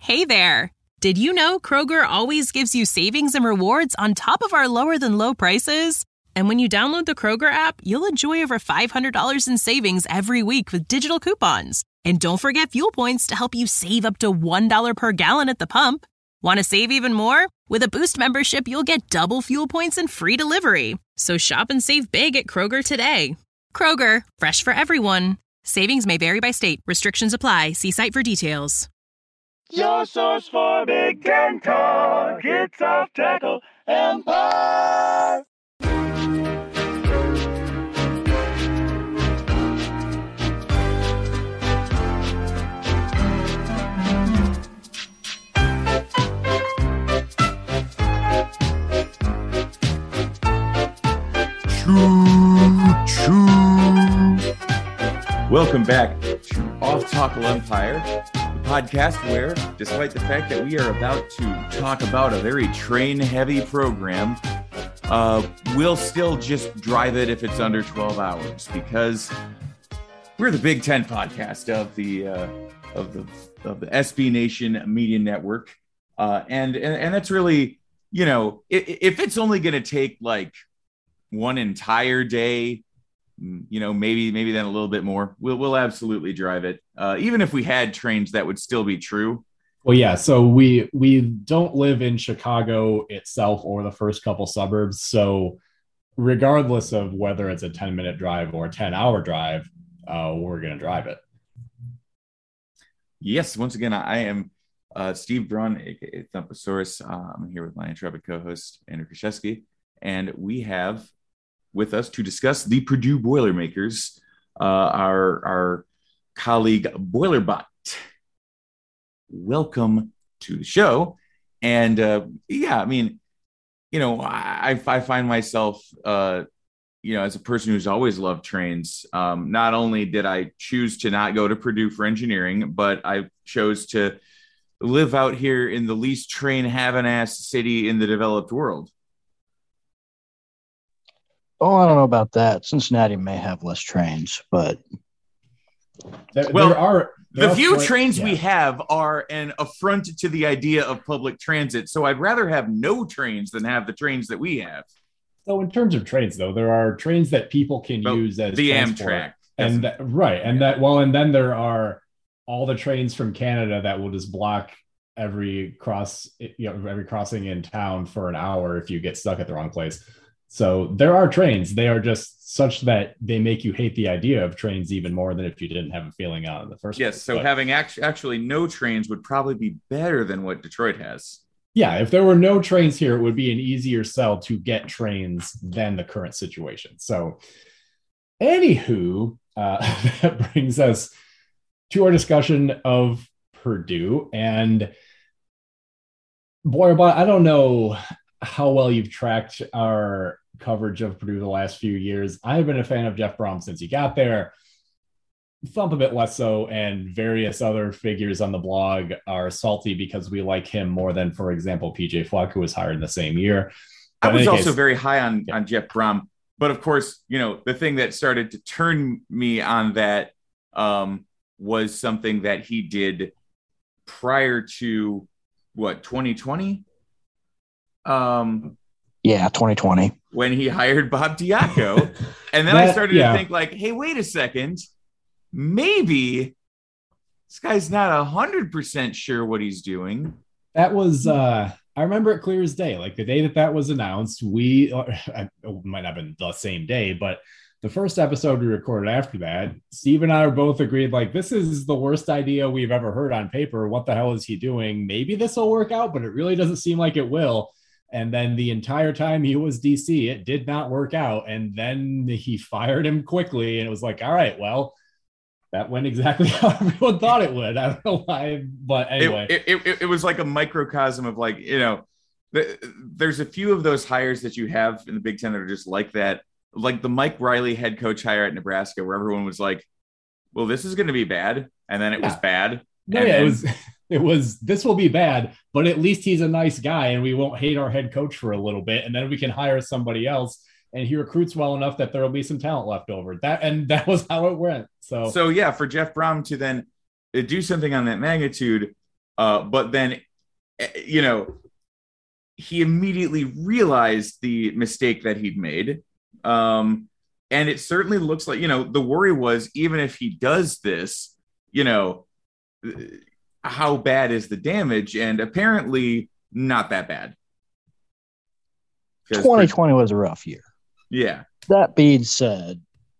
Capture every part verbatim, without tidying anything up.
Hey there! Did you know Kroger always gives you savings and rewards on top of our lower-than-low prices? And when you download the Kroger app, you'll enjoy over five hundred dollars in savings every week with digital coupons. And don't forget fuel points to help you save up to one dollar per gallon at the pump. Want to save even more? With a Boost membership, you'll get double fuel points and free delivery. So shop and save big at Kroger today. Kroger, fresh for everyone. Savings may vary by state. Restrictions apply. See site for details. Your source for Big Ten talk. It's Off Tackle Empire. Choo, choo. Welcome back to Off Tackle Empire, the podcast where, despite the fact that we are about to talk about a very train-heavy program, uh, we'll still just drive it if it's under twelve hours, because we're the Big Ten podcast of the uh, of the of the S B Nation Media Network, uh, and, and and that's really, you know, if, if it's only going to take like one entire day, you know, maybe maybe then a little bit more, we'll we'll absolutely drive it. Uh, even if we had trains, that would still be true. Well, yeah. So we we don't live in Chicago itself or the first couple suburbs. So regardless of whether it's a ten minute drive or a ten hour drive, uh, we're going to drive it. Yes. Once again, I am uh, Steve Braun, aka Thumpasaurus. Uh, I'm here with my intrepid co-host, Andrew Krzyzewski, and we have with us to discuss the Purdue Boilermakers, uh, our, our colleague Boilerbot. Welcome to the show. And uh, yeah, I mean, you know, I, I find myself, uh, you know, as a person who's always loved trains, um, not only did I choose to not go to Purdue for engineering, but I chose to live out here in the least train having ass city in the developed world. Oh, I don't know about that. Cincinnati may have less trains, but there, well, there are there the are few pl- trains yeah. we have are an affront to the idea of public transit. So I'd rather have no trains than have the trains that we have. So in terms of trains, though, there are trains that people can But use as the transport. Amtrak, and that, right, and that well, and then there are all the trains from Canada that will just block every cross, you know, every crossing in town for an hour if you get stuck at the wrong place. So there are trains. They are just such that they make you hate the idea of trains even more than if you didn't have a feeling on it in the first yes, place. so But, having act- actually no trains would probably be better than what Detroit has. yeah, if there were no trains here, it would be an easier sell to get trains than the current situation. So anywho, uh, that brings us to our discussion of Purdue. And boy, but I don't know how well you've tracked our coverage of Purdue the last few years. I've been a fan of Jeff Brom since he got there. Thump a bit less so, and various other figures on the blog are salty because we like him more than, for example, P J Fleck, who was hired in the same year. But I was also case, very high on, yeah. on Jeff Brom. But of course, you know, the thing that started to turn me on that um, was something that he did prior to, what, twenty twenty? Um, yeah, twenty twenty. When he hired Bob Diaco. And then That, I started yeah. to think like, hey, wait a second. Maybe this guy's not one hundred percent sure what he's doing. That was, uh, I remember it clear as day. Like the day that that was announced, we, it might not have been the same day, but the first episode we recorded after that, Steve and I were both agreed, like, this is the worst idea we've ever heard on paper. What the hell is he doing? Maybe this will work out, but it really doesn't seem like it will. And then the entire time he was D C, it did not work out. And then he fired him quickly. And it was like, all right, well, that went exactly how everyone thought it would. I don't know why, but anyway. It, it, it, it was like a microcosm of like, you know, the, there's a few of those hires that you have in the Big Ten that are just like that. Like the Mike Riley head coach hire at Nebraska, where everyone was like, well, this is going to be bad. And then it yeah. was bad. No, and yeah, then, it was, it was, this will be bad, but at least he's a nice guy and we won't hate our head coach for a little bit. And then we can hire somebody else and he recruits well enough that there'll be some talent left over. That, and that was how it went. So, so yeah, for Jeff Brom to then do something on that magnitude, Uh, but then, you know, he immediately realized the mistake that he'd made. Um, and it certainly looks like, you know, the worry was even if he does this, you know, how bad is the damage? And apparently not that bad. twenty twenty was a rough year. Yeah. That being said,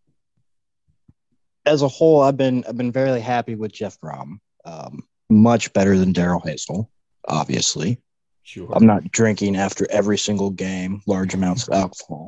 as a whole, I've been I've been very happy with Jeff Brom. Um, much better than Daryl Hazel, obviously. Sure. I'm not drinking after every single game, large amounts of alcohol.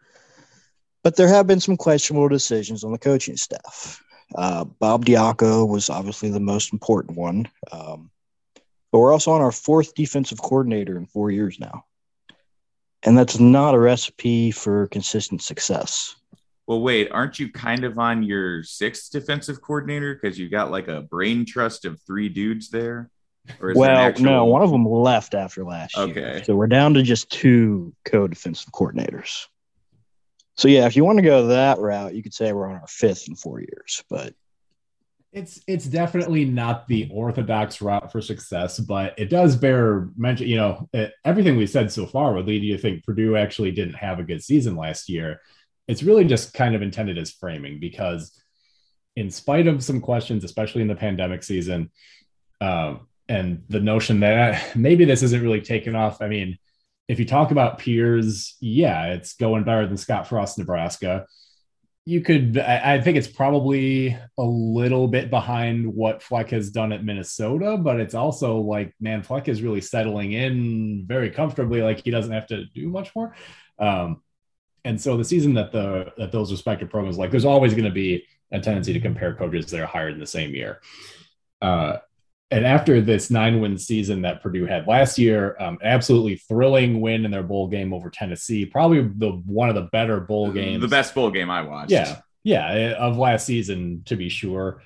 But there have been some questionable decisions on the coaching staff. Uh, Bob Diaco was obviously the most important one. Um, but we're also on our fourth defensive coordinator in four years now. And that's not a recipe for consistent success. Well, wait, aren't you kind of on your sixth defensive coordinator because you got like a brain trust of three dudes there? Or is well, actual... no, one of them left after last okay. year. So we're down to just two co-defensive coordinators. So, yeah, if you want to go that route, you could say we're on our fifth in four years. But it's it's definitely not the orthodox route for success, but it does bear mention, you know, it, everything we said so far would lead you to think Purdue actually didn't have a good season last year. It's really just kind of intended as framing because in spite of some questions, especially in the pandemic season, um, and the notion that maybe this isn't really taken off. I mean, if you talk about peers, yeah, it's going better than Scott Frost, Nebraska. You could, I, I think it's probably a little bit behind what Fleck has done at Minnesota, but it's also like, man, Fleck is really settling in very comfortably. Like he doesn't have to do much more. Um, and so the season that the, that those respective programs, like there's always going to be a tendency to compare coaches that are hired in the same year. Uh, And after this nine-win season that Purdue had last year, um, absolutely thrilling win in their bowl game over Tennessee, probably the one of the better bowl games. The best bowl game I watched. Yeah, yeah, of last season, to be sure.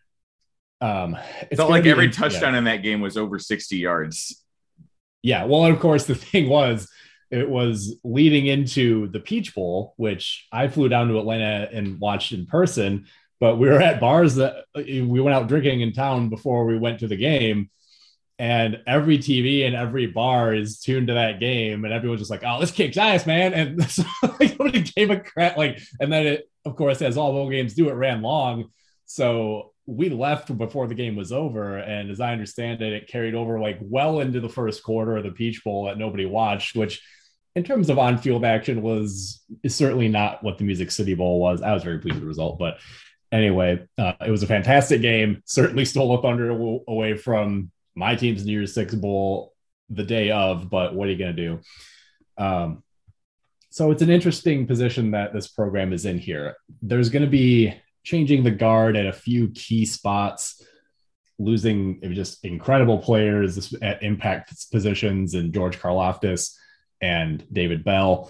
Um, it felt like every touchdown yeah. in that game was over sixty yards. Yeah, well, and of course, the thing was, it was leading into the Peach Bowl, which I flew down to Atlanta and watched in person. But we were at bars that we went out drinking in town before we went to the game. And every T V and every bar is tuned to that game. And everyone's just like, oh, this kicks ass, man. And so like, nobody gave a crap. Like, and then it, of course, as all bowl games do, it ran long. So we left before the game was over. And as I understand it, it carried over like well into the first quarter of the Peach Bowl that nobody watched, which in terms of on-field action was is certainly not what the Music City Bowl was. I was very pleased with the result, but anyway, uh, it was a fantastic game. Certainly stole a thunder away from my team's New Year's Six Bowl the day of, but what are you going to do? Um, so it's an interesting position that this program is in here. There's going to be changing the guard at a few key spots, losing just incredible players at impact positions in George Karlaftis and David Bell.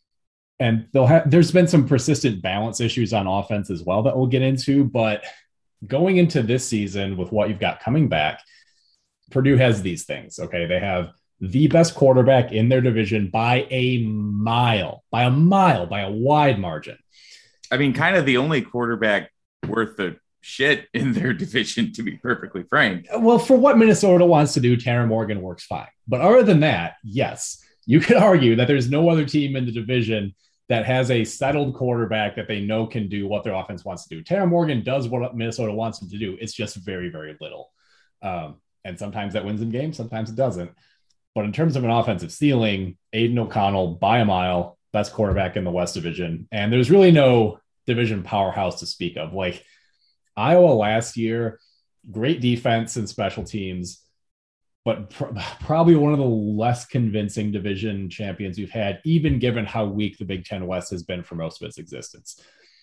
And they'll have, there's been some persistent balance issues on offense as well that we'll get into. But going into this season with what you've got coming back, Purdue has these things. Okay. They have the best quarterback in their division by a mile, by a mile, by a wide margin. I mean, kind of the only quarterback worth the shit in their division, to be perfectly frank. Well, for what Minnesota wants to do, Tanner Morgan works fine. But other than that, yes, you could argue that there's no other team in the division that has a settled quarterback that they know can do what their offense wants to do. Tanner Morgan does what Minnesota wants him to do. It's just very, very little. Um, and sometimes that wins in games, sometimes it doesn't. But in terms of an offensive ceiling, Aiden O'Connell, by a mile, best quarterback in the West Division. And there's really no division powerhouse to speak of. Like Iowa last year, great defense and special teams, but pr- probably one of the less convincing division champions we've had, even given how weak the Big Ten West has been for most of its existence.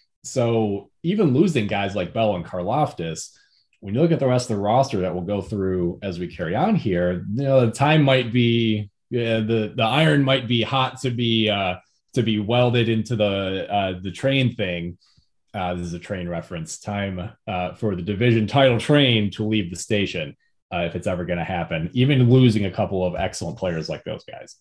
So even losing guys like Bell and Karlaftis, when you look at the rest of the roster that we'll go through as we carry on here, you know, the time might be, yeah, the, the iron might be hot to be, uh, to be welded into the, uh, the train thing. Uh, this is a train reference. Time uh, for the division title train to leave the station. Uh, if it's ever going to happen, even losing a couple of excellent players like those guys.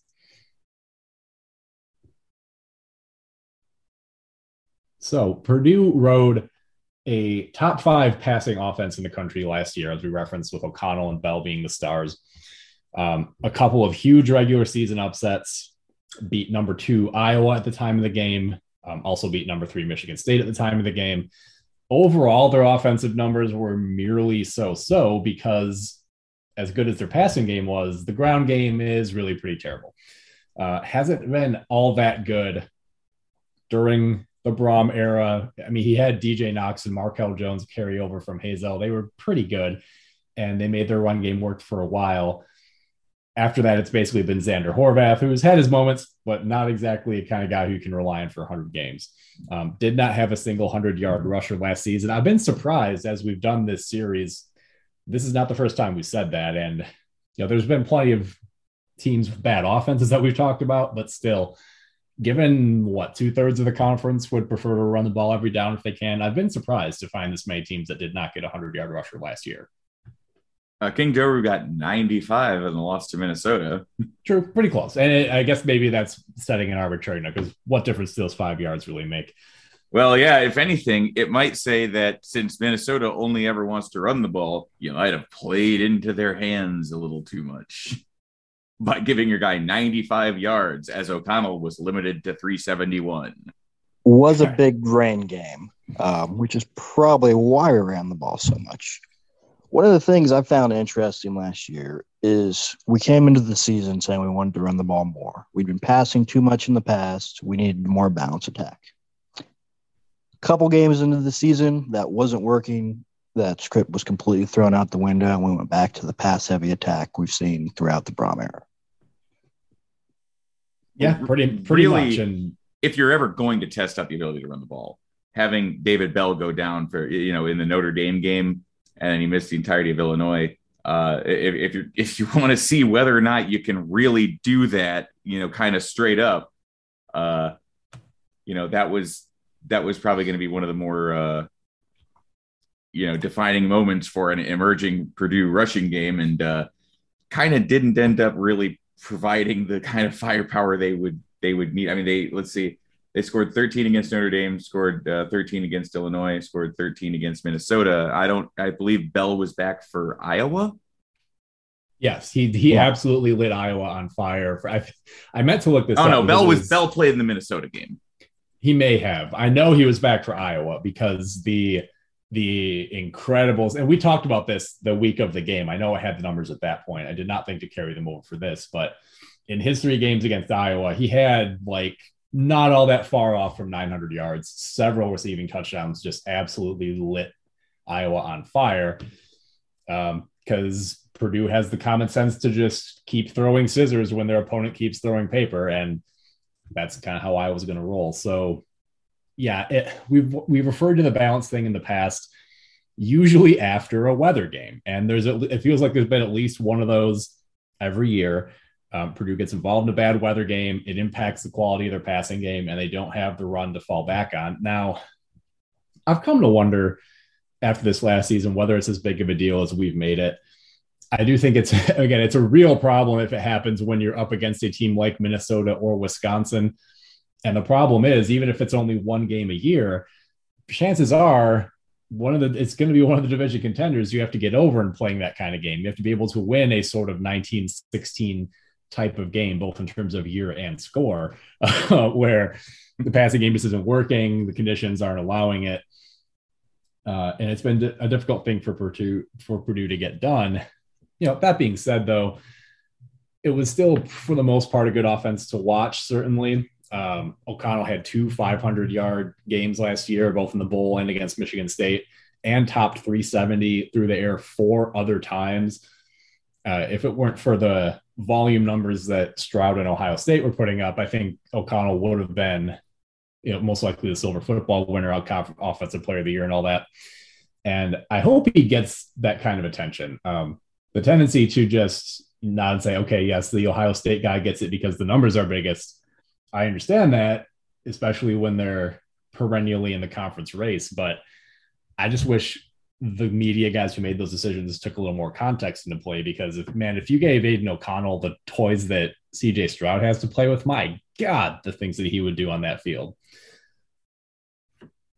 So Purdue rode a top five passing offense in the country last year, as we referenced with O'Connell and Bell being the stars. Um, a couple of huge regular season upsets, beat number two Iowa at the time of the game, um, also beat number three Michigan State at the time of the game. Overall, their offensive numbers were merely so-so because as good as their passing game was, the ground game is really pretty terrible. Uh, hasn't been all that good during the Brom era. I mean, he had D J Knox and Markel Jones carry over from Hazel. They were pretty good, and they made their run game work for a while. After that, it's basically been Xander Horvath, who's had his moments, but not exactly a kind of guy who can rely on for one hundred games. Um, did not have a single hundred-yard rusher last season. I've been surprised as we've done this series. This is not the first time we've said that. And, you know, there's been plenty of teams with bad offenses that we've talked about, but still, given what two-thirds of the conference would prefer to run the ball every down if they can, I've been surprised to find this many teams that did not get a hundred-yard rusher last year. Uh, King Doru got ninety-five and lost to Minnesota. True, pretty close. And it, I guess maybe that's setting an arbitrary now, because what difference do those five yards really make? Well, yeah, if anything, it might say that since Minnesota only ever wants to run the ball, you might have played into their hands a little too much by giving your guy ninety-five yards, as O'Connell was limited to three seventy-one. Was a big rain game, um, which is probably why we ran the ball so much. One of the things I found interesting last year is we came into the season saying we wanted to run the ball more. We'd been passing too much in the past. We needed more balanced attack. A couple games into the season, that wasn't working. That script was completely thrown out the window, and we went back to the pass-heavy attack we've seen throughout the Brom era. Yeah, pretty, pretty really, much. And if you're ever going to test out the ability to run the ball, having David Bell go down for, you know, in the Notre Dame game, and then he missed the entirety of Illinois. Uh, if, if you if you want to see whether or not you can really do that, you know, kind of straight up, uh, you know, that was that was probably going to be one of the more, uh, you know, defining moments for an emerging Purdue rushing game, and uh, kind of didn't end up really providing the kind of firepower they would they would need. I mean, they let's see. They scored thirteen against Notre Dame, scored uh, thirteen against Illinois, scored thirteen against Minnesota. I don't, I believe Bell was back for Iowa. Yes, he he yeah. absolutely lit Iowa on fire. For, I, I meant to look this oh, up. Oh, no, Bell was, was Bell played in the Minnesota game. He may have. I know he was back for Iowa because the the Incredibles, and we talked about this the week of the game. I know I had the numbers at that point. I did not think to carry them over for this, but in his three games against Iowa, he had like not all that far off from nine hundred yards, several receiving touchdowns, just absolutely lit Iowa on fire. Um, because Purdue has the common sense to just keep throwing scissors when their opponent keeps throwing paper. And that's kind of how I was going to roll. So yeah, it, we've, we've referred to the balance thing in the past, usually after a weather game. And there's, a, it feels like there's been at least one of those every year. Um, Purdue gets involved in a bad weather game. It impacts the quality of their passing game, and they don't have the run to fall back on. Now, I've come to wonder after this last season whether it's as big of a deal as we've made it. I do think it's, again, it's a real problem if it happens when you're up against a team like Minnesota or Wisconsin. And the problem is, even if it's only one game a year, chances are one of the, it's going to be one of the division contenders you have to get over in playing that kind of game. You have to be able to win a sort of nineteen sixteen type of game, both in terms of year and score, uh, where the passing game just isn't working, the conditions aren't allowing it. Uh, and it's been a difficult thing for Purdue, for Purdue to get done. You know, that being said, though, it was still, for the most part, a good offense to watch, certainly. Um, O'Connell had two five hundred-yard games last year, both in the bowl and against Michigan State, and topped three seventy through the air four other times. Uh, if it weren't for the volume numbers that Stroud and Ohio State were putting up, I think O'Connell would have been, you know, most likely the silver football winner, offensive player of the year and all that. And I hope he gets that kind of attention. Um, the tendency to just nod and say, okay, yes, the Ohio State guy gets it because the numbers are biggest. I understand that, especially when they're perennially in the conference race, but I just wish the media guys who made those decisions took a little more context into play, because if, man, if you gave Aiden O'Connell the toys that C J Stroud has to play with, my God, the things that he would do on that field.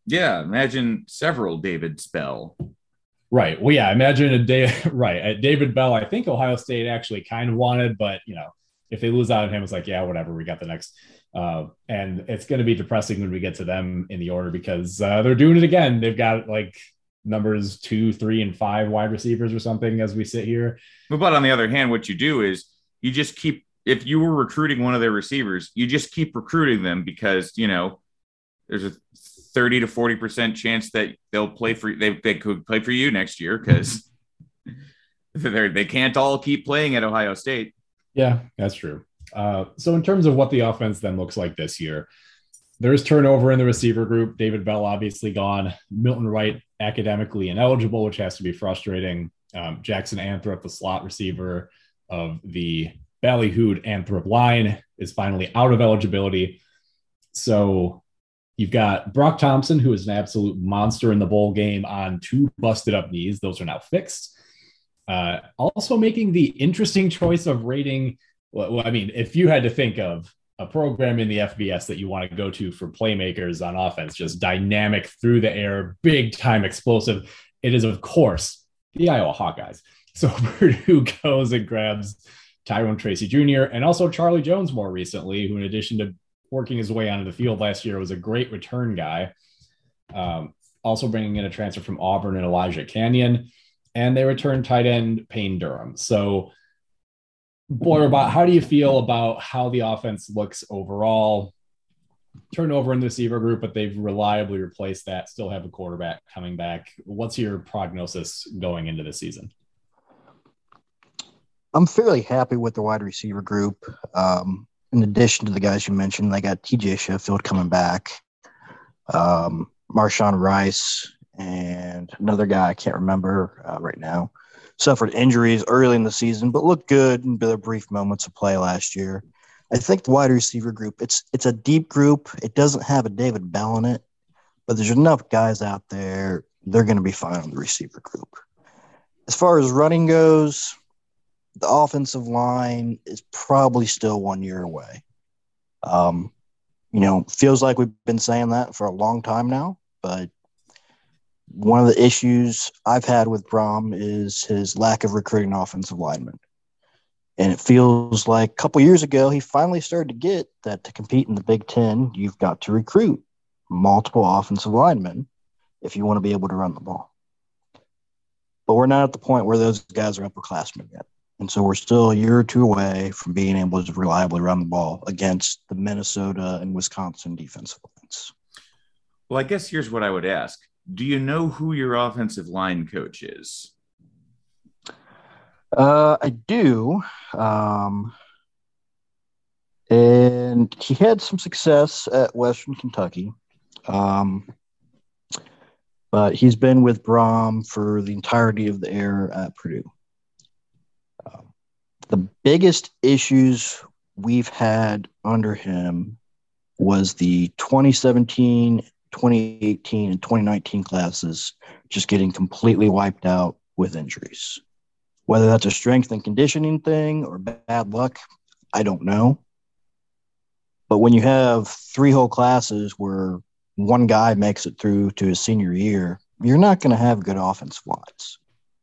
Yeah, imagine several David Bell. Right. Well, yeah, imagine a day. Right. At David Bell, I think Ohio State actually kind of wanted, but you know, if they lose out on him, it's like, yeah, whatever. We got the next. Uh, and it's going to be depressing when we get to them in the order because uh, they're doing it again. They've got like numbers two, three, and five wide receivers or something as we sit here. But on the other hand, what you do is you just keep, if you were recruiting one of their receivers, you just keep recruiting them because, you know, there's a thirty to forty percent chance that they'll play for, they, they could play for you next year because they they can't all keep playing at Ohio State. Yeah, that's true. Uh, so in terms of what the offense then looks like this year, there's turnover in the receiver group. David Bell obviously gone. Milton Wright academically ineligible, which has to be frustrating. Um, Jackson Anthrop, the slot receiver of the Ballyhooed Anthrop line, is finally out of eligibility. So you've got Brock Thompson, who is an absolute monster in the bowl game on two busted up knees. Those are now fixed. Uh, also making the interesting choice of rating. Well, I mean, if you had to think of a program in the F B S that you want to go to for playmakers on offense, just dynamic through the air, big time explosive, it is, of course, the Iowa Hawkeyes. So Purdue goes and grabs Tyrone Tracy Junior and also Charlie Jones more recently, who in addition to working his way onto the field last year was a great return guy. Um, also bringing in a transfer from Auburn and Elijah Canyon. And they returned tight end Payne Durham. So Boyerbot, how do you feel about how the offense looks overall? Turnover in the receiver group, but they've reliably replaced that, still have a quarterback coming back. What's your prognosis going into the season? I'm fairly happy with the wide receiver group. Um, in addition to the guys you mentioned, they got T J Sheffield coming back, um, Marshawn Rice, and another guy I can't remember uh, right now. Suffered injuries early in the season, but looked good in their brief moments of play last year. I think the wide receiver group, it's it's a deep group. It doesn't have a David Bell in it, but there's enough guys out there. They're going to be fine on the receiver group. As far as running goes, the offensive line is probably still one year away. Um, you know, feels like we've been saying that for a long time now, but one of the issues I've had with Brom is his lack of recruiting offensive linemen. And it feels like a couple years ago, he finally started to get that to compete in the Big Ten, you've got to recruit multiple offensive linemen if you want to be able to run the ball. But we're not at the point where those guys are upperclassmen yet. And so we're still a year or two away from being able to reliably run the ball against the Minnesota and Wisconsin defensive lines. Well, I guess here's what I would ask. Do you know who your offensive line coach is? Uh, I do. Um, and he had some success at Western Kentucky. Um, but he's been with Brom for the entirety of the era at Purdue. Um, the biggest issues we've had under him was the twenty seventeen twenty eighteen and twenty nineteen classes just getting completely wiped out with injuries. Whether that's a strength and conditioning thing or bad luck, I don't know. But when you have three whole classes where one guy makes it through to his senior year, you're not going to have good offensive lines.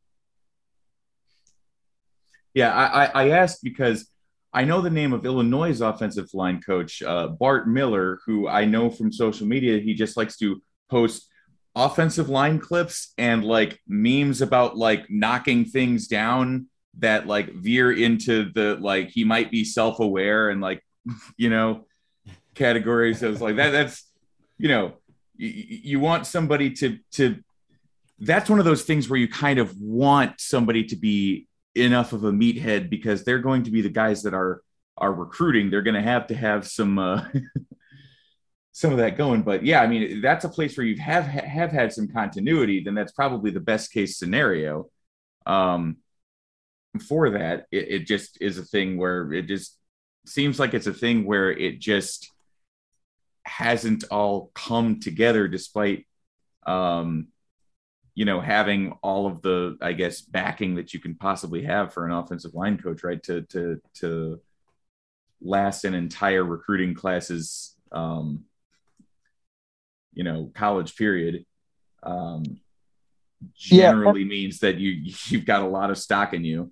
Yeah, I, I, I asked because I know the name of Illinois' offensive line coach, uh, Bart Miller, who I know from social media. He just likes to post offensive line clips and like memes about like knocking things down that like veer into the like he might be self-aware and like, you know, categories of like that. That's, you know, you, you want somebody to to that's one of those things where you kind of want somebody to be enough of a meathead because they're going to be the guys that are are recruiting. They're going to have to have some uh, some of that going. But yeah, I mean, that's a place where you have have had some continuity. Then that's probably the best case scenario. Um, for that, it, it just is a thing where it just seems like it's a thing where it just hasn't all come together, despite um, you know, having all of the, I guess, backing that you can possibly have for an offensive line coach, right? To, to, to last an entire recruiting class's, um, you know, college period, um, generally yeah. means that you you've got a lot of stock in you.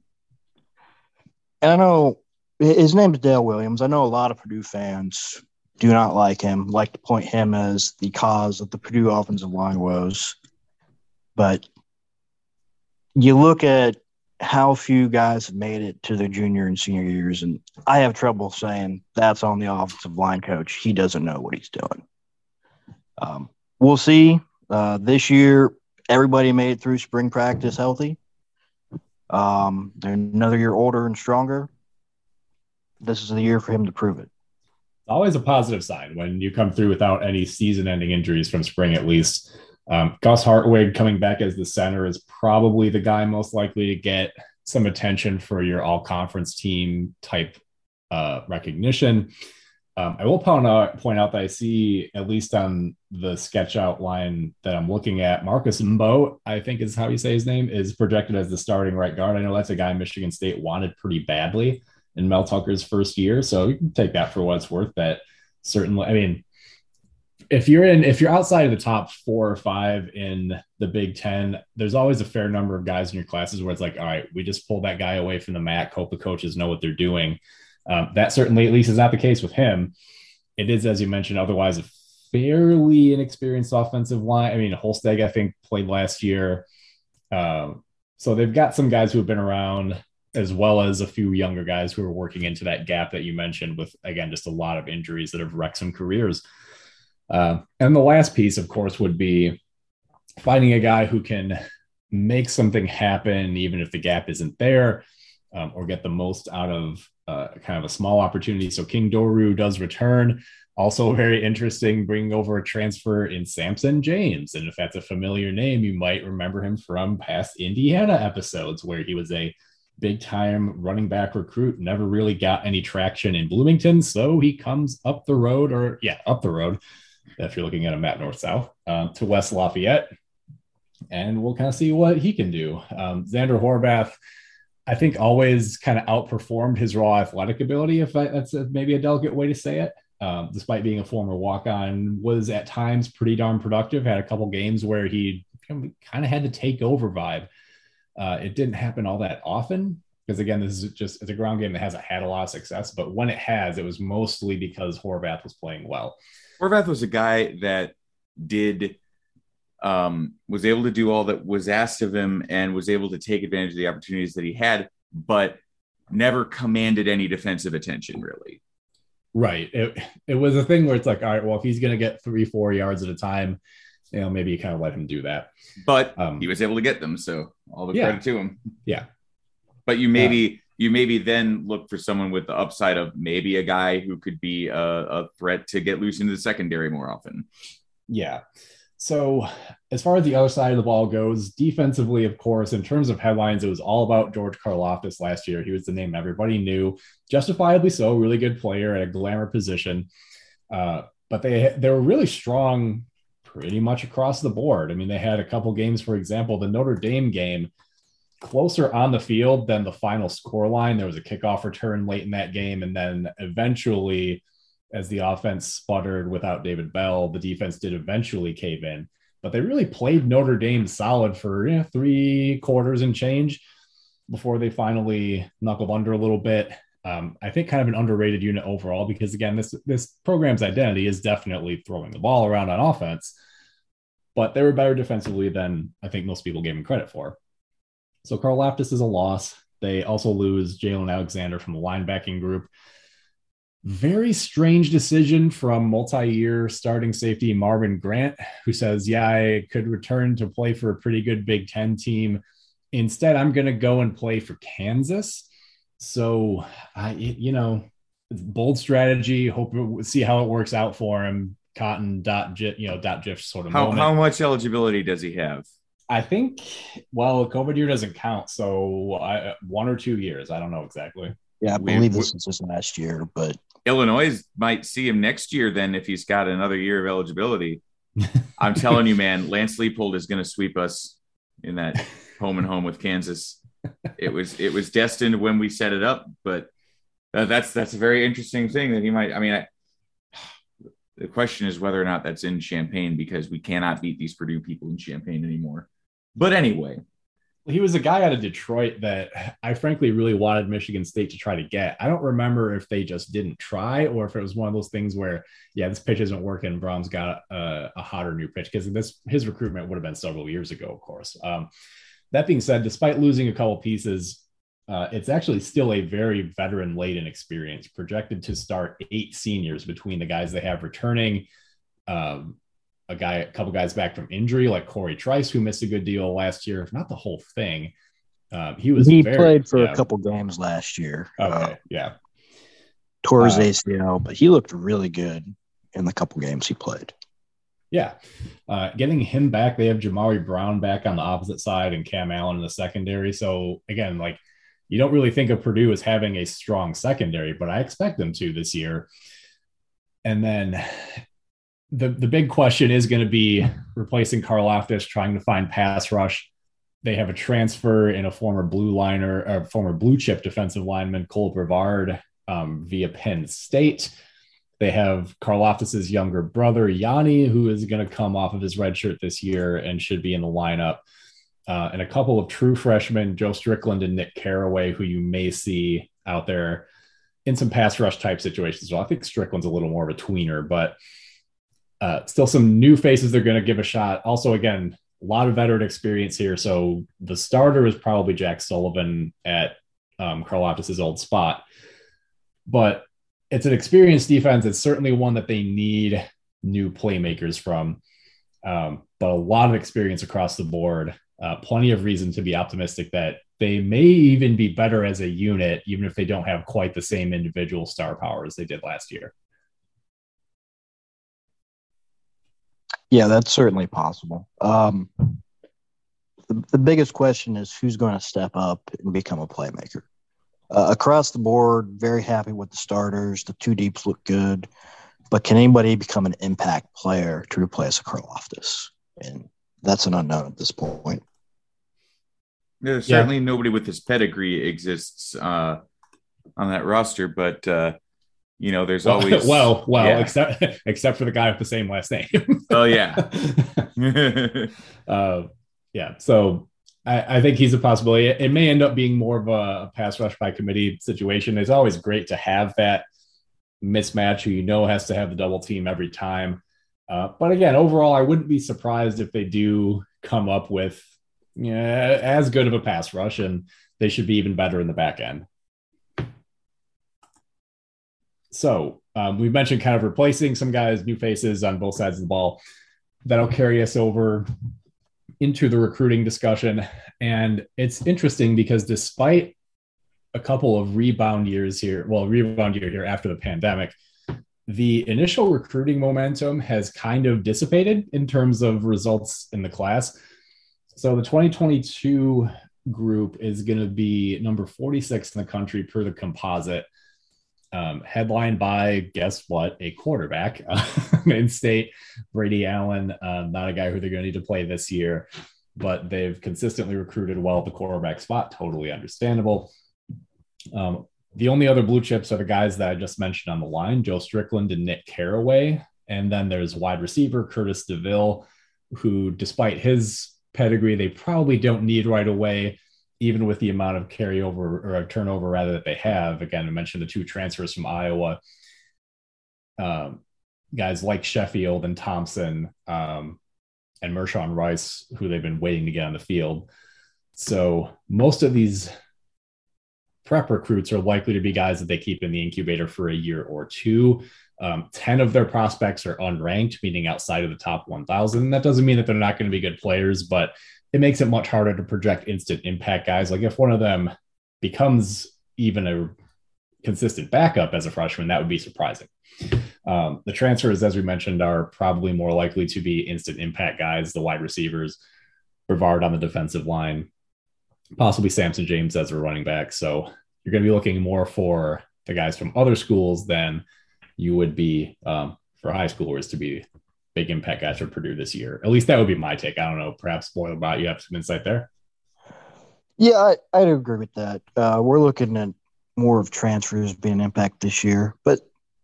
And I know his name is Dale Williams. I know a lot of Purdue fans do not like him, like to point him as the cause of the Purdue offensive line woes. But you look at how few guys have made it to their junior and senior years, and I have trouble saying that's on the offensive line coach. He doesn't know what he's doing. Um, we'll see. Uh, this year, everybody made it through spring practice healthy. Um, they're another year older and stronger. This is the year for him to prove it. Always a positive sign when you come through without any season-ending injuries from spring, at least. Um, Gus Hartwig coming back as the center is probably the guy most likely to get some attention for your all-conference team type uh, recognition. Um, I will point out, point out that I see, at least on the sketch outline that I'm looking at, Marcus Mbo, I think is how you say his name, is projected as the starting right guard. I know that's a guy Michigan State wanted pretty badly in Mel Tucker's first year, so you can take that for what it's worth. That certainly, I mean, if you're in, if you're outside of the top four or five in the Big Ten, there's always a fair number of guys in your classes where it's like, all right, we just pulled that guy away from the M A C, hope the coaches know what they're doing. Um, that certainly, at least, is not the case with him. It is, as you mentioned, otherwise a fairly inexperienced offensive line. I mean, Holsteg, I think, played last year. Um, so they've got some guys who have been around, as well as a few younger guys who are working into that gap that you mentioned with, again, just a lot of injuries that have wrecked some careers. Uh, and the last piece, of course, would be finding a guy who can make something happen, even if the gap isn't there, um, or get the most out of uh, kind of a small opportunity. So King Doru does return. Also very interesting, bringing over a transfer in Samson James. And if that's a familiar name, you might remember him from past Indiana episodes where he was a big-time running back recruit, never really got any traction in Bloomington. So he comes up the road, or yeah, up the road, if you're looking at a map north-south, um, to West Lafayette. And we'll kind of see what he can do. Um, Xander Horvath, I think, always kind of outperformed his raw athletic ability, if I, that's a, maybe a delicate way to say it. Um, despite being a former walk-on, was at times pretty darn productive, had a couple games where he kind of had to take over vibe. Uh, it didn't happen all that often because, again, this is just, it's a ground game that hasn't had a lot of success, but when it has, it was mostly because Horvath was playing well. Horvath was a guy that did um, was able to do all that was asked of him and was able to take advantage of the opportunities that he had, but never commanded any defensive attention, really. Right. It it was a thing where it's like, all right, well, if he's going to get three, four yards at a time, you know, maybe you kind of let him do that. But um, he was able to get them, so all the yeah. credit to him. Yeah. But you maybe uh, you maybe then look for someone with the upside of maybe a guy who could be a, a threat to get loose into the secondary more often. Yeah. So as far as the other side of the ball goes, defensively, of course, in terms of headlines, it was all about George Karlaftis last year. He was the name everybody knew, justifiably so, really good player at a glamour position. Uh, but they they were really strong pretty much across the board. I mean, they had a couple games, for example, the Notre Dame game, closer on the field than the final score line. There was a kickoff return late in that game, and then eventually, as the offense sputtered without David Bell, the defense did eventually cave in. But they really played Notre Dame solid for you know, three quarters and change before they finally knuckled under a little bit. Um, I think kind of an underrated unit overall because, again, this, this program's identity is definitely throwing the ball around on offense. But they were better defensively than I think most people gave them credit for. So Karlaftis is a loss. They also lose Jalen Alexander from the linebacking group. Very strange decision from multi-year starting safety Marvin Grant, who says, yeah, I could return to play for a pretty good Big Ten team. Instead, I'm going to go and play for Kansas. So, I, you know, bold strategy. Hope see how it works out for him. Cotton dot j, you know, dot gif sort of how moment. How much eligibility does he have? I think, well, COVID year doesn't count. So I, one or two years. I don't know exactly. Yeah, I believe we, this is his last year, but Illinois might see him next year then if he's got another year of eligibility. I'm telling you, man, Lance Leipold is going to sweep us in that home and home with Kansas. It was it was destined when we set it up, but uh, that's that's a very interesting thing that he might. I mean, I, The question is whether or not that's in Champaign, because we cannot beat these Purdue people in Champaign anymore. But anyway. He was a guy out of Detroit that I frankly really wanted Michigan State to try to get. I don't remember if they just didn't try or if it was one of those things where, yeah, this pitch isn't working. Brown's got a, a hotter new pitch, because this his recruitment would have been several years ago, of course. Um, that being said, despite losing a couple pieces, uh, it's actually still a very veteran-laden experience, projected to start eight seniors between the guys they have returning, um, a guy, a couple guys back from injury, like Corey Trice, who missed a good deal last year, if not the whole thing. Um, he was he very, played for yeah. a couple games last year. Okay, uh, yeah, tore his uh, A C L, but he looked really good in the couple games he played. Yeah, uh, getting him back, they have Jamari Brown back on the opposite side and Cam Allen in the secondary. So again, like, you don't really think of Purdue as having a strong secondary, but I expect them to this year. And then the the big question is going to be replacing Karlaftis, trying to find pass rush. They have a transfer in a former blue liner, or former blue chip defensive lineman, Cole Brevard, um, via Penn State. They have Karlaftis' younger brother, Yanni, who is going to come off of his red shirt this year and should be in the lineup. Uh, and a couple of true freshmen, Joe Strickland and Nick Carraway, who you may see out there in some pass rush type situations. So I think Strickland's a little more of a tweener, but uh, still some new faces they're going to give a shot. Also, again, a lot of veteran experience here. So the starter is probably Jack Sullivan at um, Karlaftis' old spot. But it's an experienced defense. It's certainly one that they need new playmakers from. Um, but a lot of experience across the board. Uh, plenty of reason to be optimistic that they may even be better as a unit, even if they don't have quite the same individual star power as they did last year. Yeah, that's certainly possible. Um, the, the biggest question is who's going to step up and become a playmaker. Uh, across the board, very happy with the starters. The two deeps look good. But can anybody become an impact player to replace a Karlaftis? And that's an unknown at this point. There's certainly yeah. nobody with his pedigree exists uh, on that roster, but uh, you know, there's well, always well, well, yeah. except except for the guy with the same last name. Oh yeah, uh, yeah. So I, I think he's a possibility. It, it may end up being more of a, a pass rush by committee situation. It's always great to have that mismatch who you know has to have the double team every time. Uh, but again, overall, I wouldn't be surprised if they do come up with yeah, as good of a pass rush, and they should be even better in the back end. So um, we've mentioned kind of replacing some guys, new faces on both sides of the ball. That'll carry us over into the recruiting discussion. And it's interesting because despite a couple of rebound years here, well, rebound year here after the pandemic, the initial recruiting momentum has kind of dissipated in terms of results in the class. So the twenty twenty-two group is going to be number forty-six in the country per the composite, um, headlined by, guess what, a quarterback uh, in state, Brady Allen, uh, not a guy who they're going to need to play this year, but they've consistently recruited well at the quarterback spot. Totally understandable. Um, the only other blue chips are the guys that I just mentioned on the line, Joe Strickland and Nick Carraway. And then there's wide receiver Curtis DeVille, who, despite his pedigree, they probably don't need right away, even with the amount of carryover or turnover rather that they have. Again, I mentioned the two transfers from Iowa, um, guys like Sheffield and Thompson um, and Mershawn Rice, who they've been waiting to get on the field. So most of these prep recruits are likely to be guys that they keep in the incubator for a year or two. Um, ten of their prospects are unranked, meaning outside of the top one thousand. That doesn't mean that they're not going to be good players, but it makes it much harder to project instant impact guys. Like if one of them becomes even a consistent backup as a freshman, that would be surprising. Um, the transfers, as we mentioned, are probably more likely to be instant impact guys, the wide receivers, Brevard on the defensive line, possibly Samson James as a running back. So you're going to be looking more for the guys from other schools than you would be um, for high schoolers to be big impact guys for Purdue this year. At least that would be my take. I don't know. Perhaps Boyle Bot, you have some insight there. Yeah, I, I'd agree with that. Uh, we're looking at more of transfers being an impact this year, but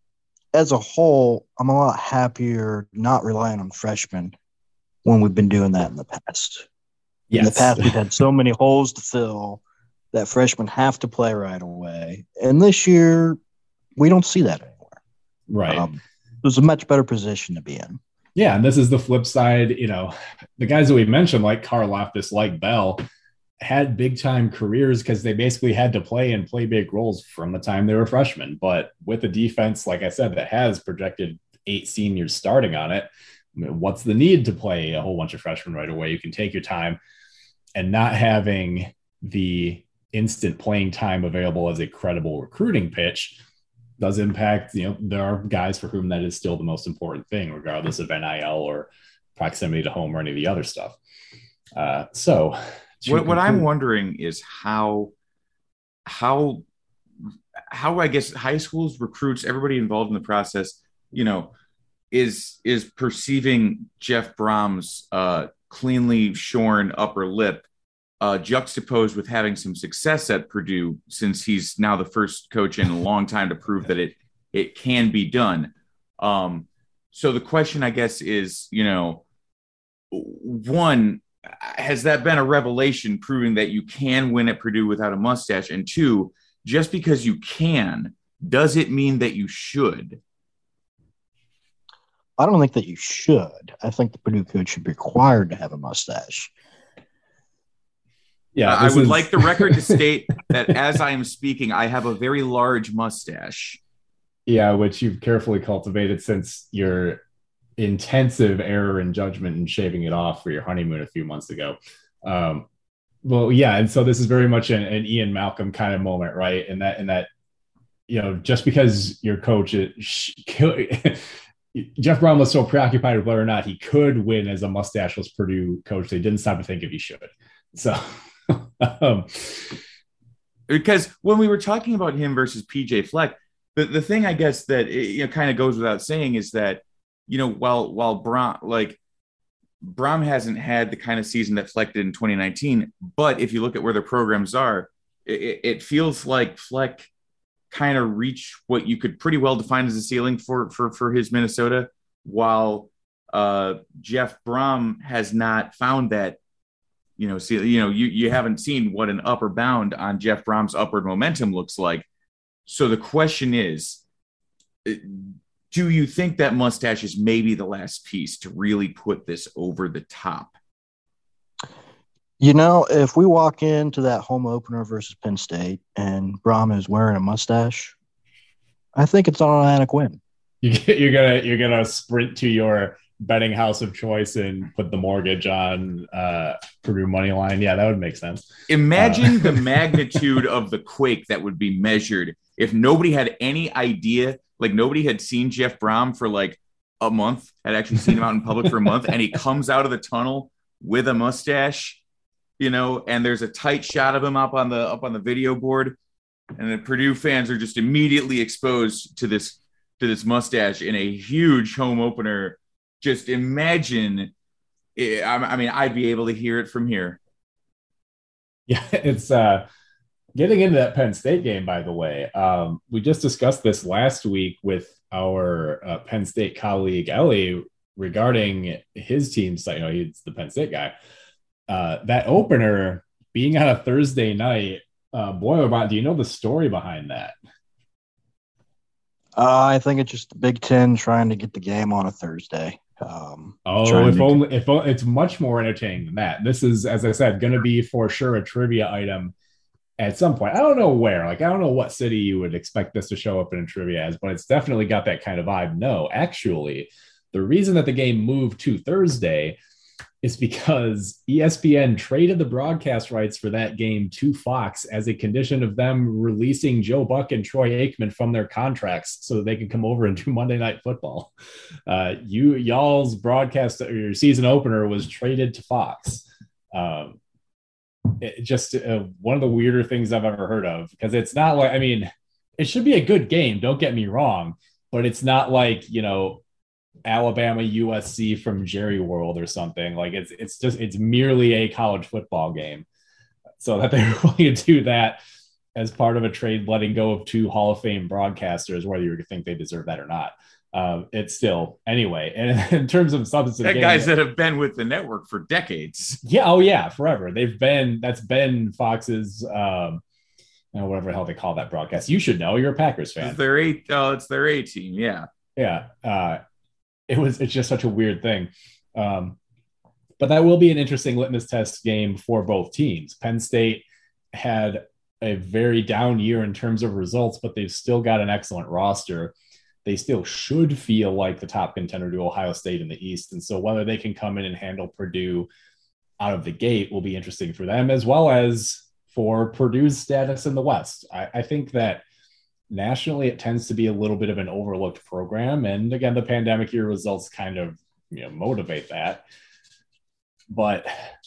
as a whole, I'm a lot happier not relying on freshmen when we've been doing that in the past. Yes. In the past, we've had so many holes to fill that freshmen have to play right away. And this year, we don't see that anymore. Right. Um, there's a much better position to be in. Yeah, and this is the flip side. You know, the guys that we mentioned, like Karlaftis, like Bell, had big-time careers because they basically had to play and play big roles from the time they were freshmen. But with a defense, like I said, that has projected eight seniors starting on it, I mean, what's the need to play a whole bunch of freshmen right away? You can take your time, and not having the instant playing time available as a credible recruiting pitch does impact, you know, there are guys for whom that is still the most important thing, regardless of N I L or proximity to home or any of the other stuff. Uh, so what, what I'm wondering is how, how, how I guess high schools, recruits, everybody involved in the process, you know, is, is perceiving Jeff Brohm's uh, cleanly shorn upper lip Uh, juxtaposed with having some success at Purdue, since he's now the first coach in a long time to prove that it it can be done. Um, so the question, I guess, is, you know, one, has that been a revelation proving that you can win at Purdue without a mustache? And two, just because you can, does it mean that you should? I don't think that you should. I think the Purdue coach should be required to have a mustache. Yeah, uh, I would is... like the record to state that as I am speaking, I have a very large mustache. Yeah, which you've carefully cultivated since your intensive error in judgment and shaving it off for your honeymoon a few months ago. Um, well, yeah, and so this is very much an, an Ian Malcolm kind of moment, right? And that, and that, you know, just because your coach is, Jeff Brohm was so preoccupied with whether or not he could win as a mustacheless Purdue coach, they didn't stop to think if he should. So. um, because when we were talking about him versus P J Fleck, the, the thing I guess that it, you know, kind of goes without saying is that, you know, while while Brohm like Brohm hasn't had the kind of season that Fleck did in twenty nineteen, but if you look at where their programs are, it, it feels like Fleck kind of reached what you could pretty well define as a ceiling for for for his Minnesota, while uh, Jeff Brohm has not found that. You know, see, you know, you, you haven't seen what an upper bound on Jeff Brohm's upward momentum looks like. So the question is, do you think that mustache is maybe the last piece to really put this over the top? You know, if we walk into that home opener versus Penn State and Brohm is wearing a mustache, I think it's an automatic win. You, you're gonna you're gonna sprint to your betting house of choice and put the mortgage on uh, Purdue money line. Yeah, that would make sense. Imagine uh, the magnitude of the quake that would be measured if nobody had any idea, like nobody had seen Jeff Brohm for like a month, had actually seen him out in public for a month, and he comes out of the tunnel with a mustache, you know, and there's a tight shot of him up on the up on the video board, and the Purdue fans are just immediately exposed to this to this mustache in a huge home opener. Just imagine, I mean, I'd be able to hear it from here. Yeah, it's uh, getting into that Penn State game, by the way. Um, we just discussed this last week with our uh, Penn State colleague, Ellie, regarding his team. So, you know, he's the Penn State guy. Uh, that opener being on a Thursday night, uh, boy, do you know the story behind that? Uh, I think it's just the Big Ten trying to get the game on a Thursday. Um, oh, if only get... if it's much more entertaining than that. This is, as I said, going to be for sure a trivia item at some point. I don't know where, like, I don't know what city you would expect this to show up in a trivia as, but it's definitely got that kind of vibe. No, actually, the reason that the game moved to Thursday is because E S P N traded the broadcast rights for that game to Fox as a condition of them releasing Joe Buck and Troy Aikman from their contracts so that they can come over and do Monday Night Football. Uh, you y'all's broadcast or your season opener was traded to Fox. Um, it just uh, one of the weirder things I've ever heard of, because it's not like, I mean, it should be a good game. Don't get me wrong, but it's not like, you know, Alabama U S C from Jerry World or something. Like it's it's just it's merely a college football game. So that they were willing to do that as part of a trade letting go of two Hall of Fame broadcasters, whether you think they deserve that or not. Um, it's still anyway. And in terms of substance, that guys that have been with the network for decades. Yeah. Oh yeah. Forever. They've been, that's been Fox's, um, you know, whatever the hell they call that broadcast. You should know, you're a Packers fan. It's their eight. Oh, it's their A team. Yeah. Yeah. Uh, it was, it's just such a weird thing. Um, but that will be an interesting litmus test game for both teams. Penn State had a very down year in terms of results, but they've still got an excellent roster. They still should feel like the top contender to Ohio State in the East. And so whether they can come in and handle Purdue out of the gate will be interesting for them, as well as for Purdue's status in the West. I, I think that nationally it tends to be a little bit of an overlooked program. And again, the pandemic year results kind of, you know, motivate that. But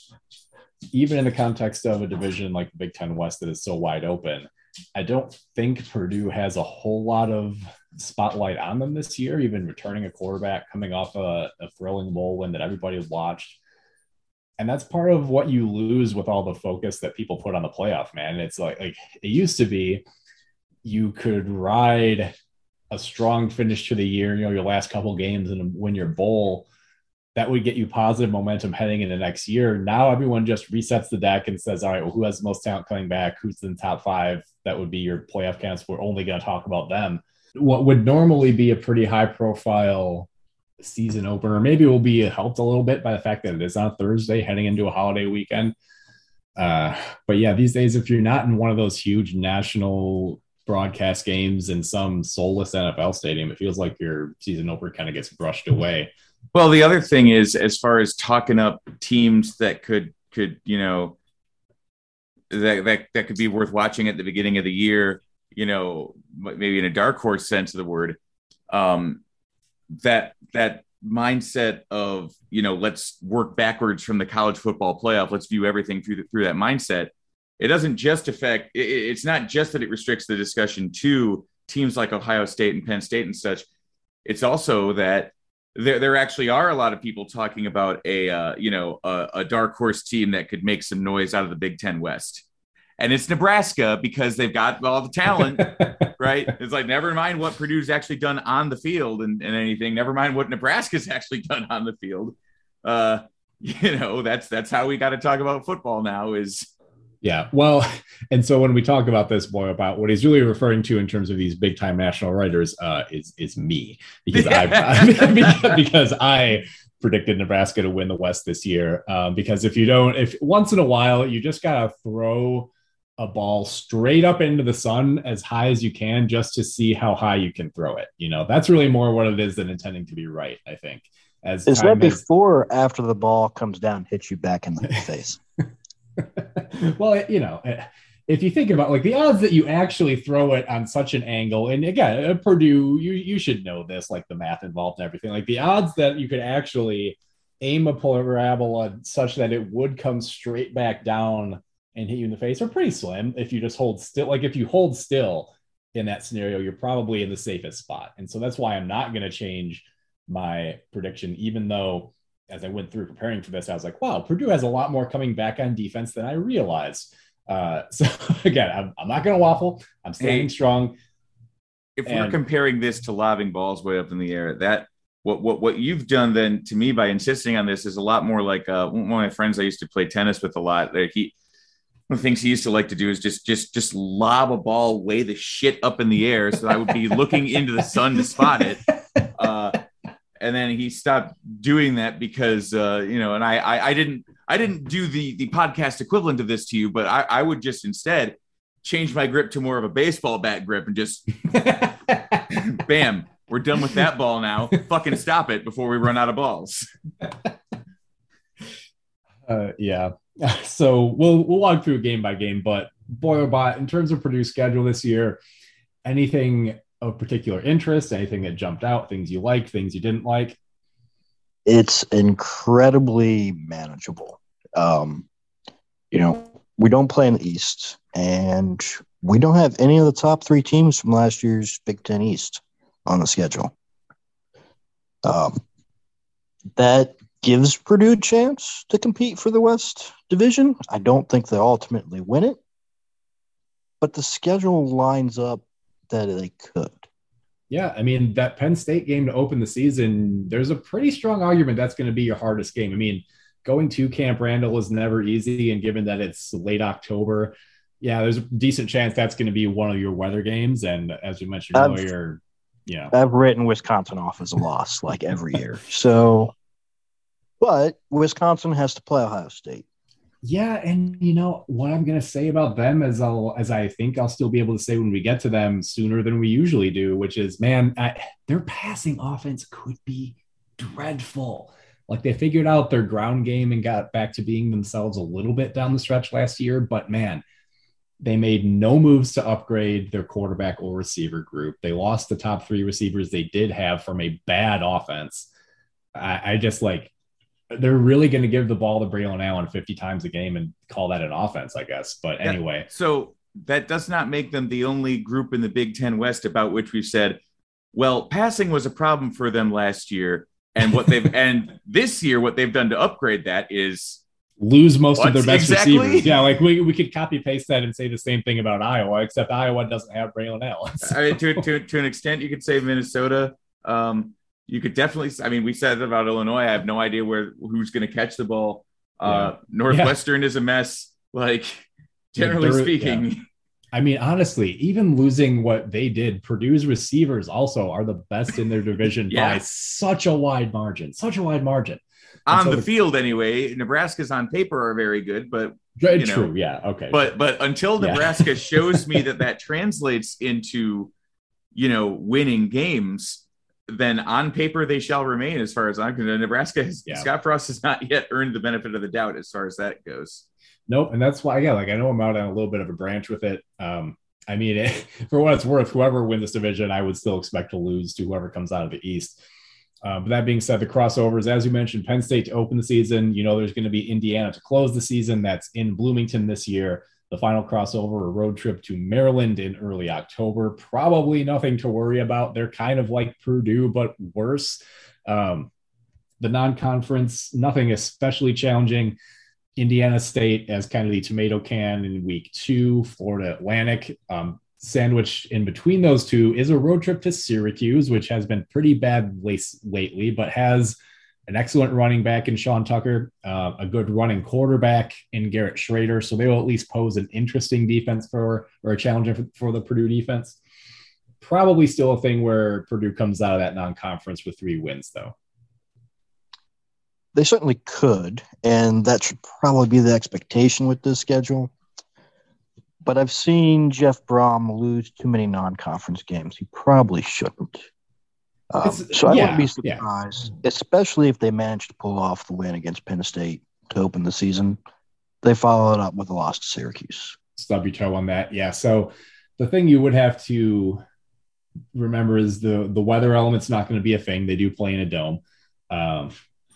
even in the context of a division like the Big Ten West that is so wide open, I don't think Purdue has a whole lot of spotlight on them this year, even returning a quarterback, coming off a, a thrilling bowl win that everybody watched. And that's part of what you lose with all the focus that people put on the playoff, man. It's like, like it used to be you could ride a strong finish to the year, you know, your last couple games and win your bowl. That would get you positive momentum heading into next year. Now everyone just resets the deck and says, all right, well, who has the most talent coming back? Who's in the top five? That would be your playoff counts. We're only going to talk about them. What would normally be a pretty high profile season opener maybe will be helped a little bit by the fact that it is on Thursday heading into a holiday weekend. Uh, but yeah, these days, if you're not in one of those huge national broadcast games in some soulless N F L stadium, it feels like your season opener kind of gets brushed away. Well, the other thing is, as far as talking up teams that could, could you know, that, that that could be worth watching at the beginning of the year, you know, maybe in a dark horse sense of the word, um, that that mindset of, you know, let's work backwards from the college football playoff. Let's view everything through the, through that mindset. It doesn't just affect. It, it's not just that it restricts the discussion to teams like Ohio State and Penn State and such. It's also that There, there actually are a lot of people talking about a, uh, you know, a, a dark horse team that could make some noise out of the Big Ten West, and it's Nebraska because they've got all the talent, right? It's like, never mind what Purdue's actually done on the field and, and anything. Never mind what Nebraska's actually done on the field. Uh, you know, that's that's how we got to talk about football now. Is Yeah, well, and so when we talk about this, boy, about what he's really referring to in terms of these big time national writers uh, is is me, because I because I predicted Nebraska to win the West this year. Um, because if you don't, if once in a while you just gotta throw a ball straight up into the sun as high as you can, just to see how high you can throw it. You know, that's really more what it is than intending to be right, I think. As is that before or after the ball comes down and hits you back in the face? Well, you know, if you think about like the odds that you actually throw it on such an angle, and again, at Purdue, you you should know this, like the math involved and everything, like the odds that you could actually aim a parabola such that it would come straight back down and hit you in the face are pretty slim. If you just hold still, like if you hold still in that scenario, you're probably in the safest spot. And so that's why I'm not going to change my prediction, even though as I went through preparing for this, I was like, wow, Purdue has a lot more coming back on defense than I realized. Uh, so again, I'm, I'm not going to waffle. I'm standing hey, strong. If and, we're comparing this to lobbing balls way up in the air, that what, what, what you've done then to me by insisting on this is a lot more like uh, one of my friends I used to play tennis with a lot. He, one of the things he used to like to do is just, just, just lob a ball way the shit up in the air. So I would be looking into the sun to spot it. Uh, And then he stopped doing that because, uh, you know, and I, I, I didn't, I didn't do the the podcast equivalent of this to you, but I, I would just instead change my grip to more of a baseball bat grip and just, bam, we're done with that ball now. Fucking stop it before we run out of balls. Uh, yeah. So we'll we'll walk through game by game, but Boilerbot, in terms of Purdue's schedule this year, anything of particular interest, anything that jumped out, things you liked, things you didn't like? It's incredibly manageable. Um, you know, we don't play in the East, and we don't have any of the top three teams from last year's Big Ten East on the schedule. Um, that gives Purdue a chance to compete for the West Division. I don't think they'll ultimately win it, but the schedule lines up that they could. Yeah, I mean, that Penn State game to open the season, there's a pretty strong argument that's going to be your hardest game. I mean, going to Camp Randall is never easy, and given that it's late October, yeah, there's a decent chance that's going to be one of your weather games. And as you mentioned I've, earlier, you know, I've written Wisconsin off as a loss like every year. So, but Wisconsin has to play Ohio State. Yeah, and you know what I'm going to say about them as I'll as I think I'll still be able to say when we get to them sooner than we usually do, which is, man, I, their passing offense could be dreadful. Like, they figured out their ground game and got back to being themselves a little bit down the stretch last year, but man, they made no moves to upgrade their quarterback or receiver group. They lost the top three receivers they did have from a bad offense. I, I just like. They're really going to give the ball to Braylon Allen fifty times a game and call that an offense, I guess. But anyway. Yeah, so that does not make them the only group in the Big Ten West about which we've said, well, passing was a problem for them last year. And what they've, and this year, what they've done to upgrade that is lose most what? of their best exactly? receivers. Yeah. Like we, we could copy paste that and say the same thing about Iowa, except Iowa doesn't have Braylon Allen. So. I mean, to, to, to an extent, you could say Minnesota, um, you could definitely, I mean, we said about Illinois. I have no idea where who's going to catch the ball. Uh, yeah. Northwestern yeah. is a mess. Like, generally yeah, speaking. Yeah. I mean, honestly, even losing what they did, Purdue's receivers also are the best in their division yeah. by such a wide margin, such a wide margin. And on so the, the field, anyway. Nebraska's on paper are very good, but you know, true, yeah, okay. But but until Nebraska yeah. shows me that that translates into, you know, winning games, then on paper they shall remain. As far as I'm concerned, Nebraska has, yeah. Scott Frost has not yet earned the benefit of the doubt as far as that goes. Nope, and that's why, yeah, like I know I'm out on a little bit of a branch with it. Um, I mean, it, for what it's worth, whoever wins this division, I would still expect to lose to whoever comes out of the East. Uh, but that being said, the crossovers, as you mentioned, Penn State to open the season. You know, there's going to be Indiana to close the season. That's in Bloomington this year. The final crossover, a road trip to Maryland in early October. Probably nothing to worry about. They're kind of like Purdue, but worse. Um, the non-conference, nothing especially challenging. Indiana State as kind of the tomato can in week two. Florida Atlantic. Um, sandwiched in between those two is a road trip to Syracuse, which has been pretty bad lately, but has an excellent running back in Sean Tucker, uh, a good running quarterback in Garrett Schrader. So they will at least pose an interesting defense for, or a challenge for, for the Purdue defense. Probably still a thing where Purdue comes out of that non-conference with three wins, though. They certainly could, and that should probably be the expectation with this schedule. But I've seen Jeff Brom lose too many non-conference games. He probably shouldn't. Um, so I yeah, wouldn't be surprised, yeah. especially if they manage to pull off the win against Penn State to open the season. They follow it up with a loss to Syracuse. Stub your toe on that. Yeah. So the thing you would have to remember is the, the weather element's not going to be a thing. They do play in a dome. Um,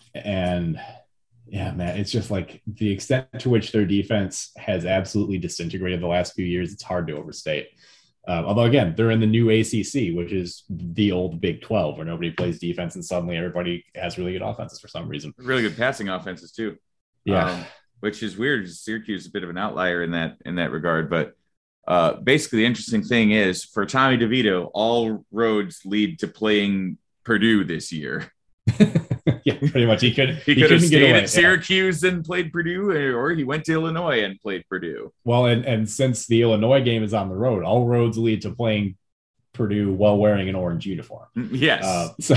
and yeah, man, it's just like the extent to which their defense has absolutely disintegrated the last few years. It's hard to overstate. Um, although, again, they're in the new A C C, which is the old Big twelve, where nobody plays defense and suddenly everybody has really good offenses for some reason. Really good passing offenses, too. Yeah. Um, which is weird. Syracuse is a bit of an outlier in that in that regard. But uh, basically, the interesting thing is, for Tommy DeVito, all roads lead to playing Purdue this year. Yeah, pretty much. He could he, he could have stayed at Syracuse yeah. and played Purdue, or he went to Illinois and played Purdue. Well, and, and since the Illinois game is on the road, all roads lead to playing Purdue while wearing an orange uniform. Yes. Uh, so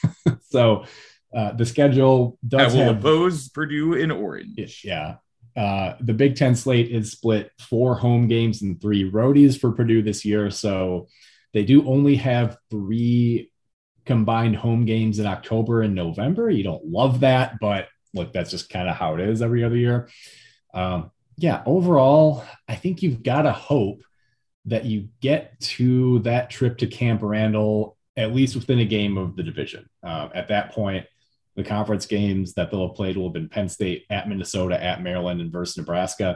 so uh, the schedule does I will have, oppose Purdue in orange. Yeah. Uh, the Big Ten slate is split four home games and three roadies for Purdue this year. So they do only have three combined home games in October and November. You don't love that, but look, that's just kind of how it is every other year. Um, yeah, overall, I think you've got to hope that you get to that trip to Camp Randall, at least within a game of the division. Uh, at that point, the conference games that they'll have played will have been Penn State, at Minnesota, at Maryland, and versus Nebraska.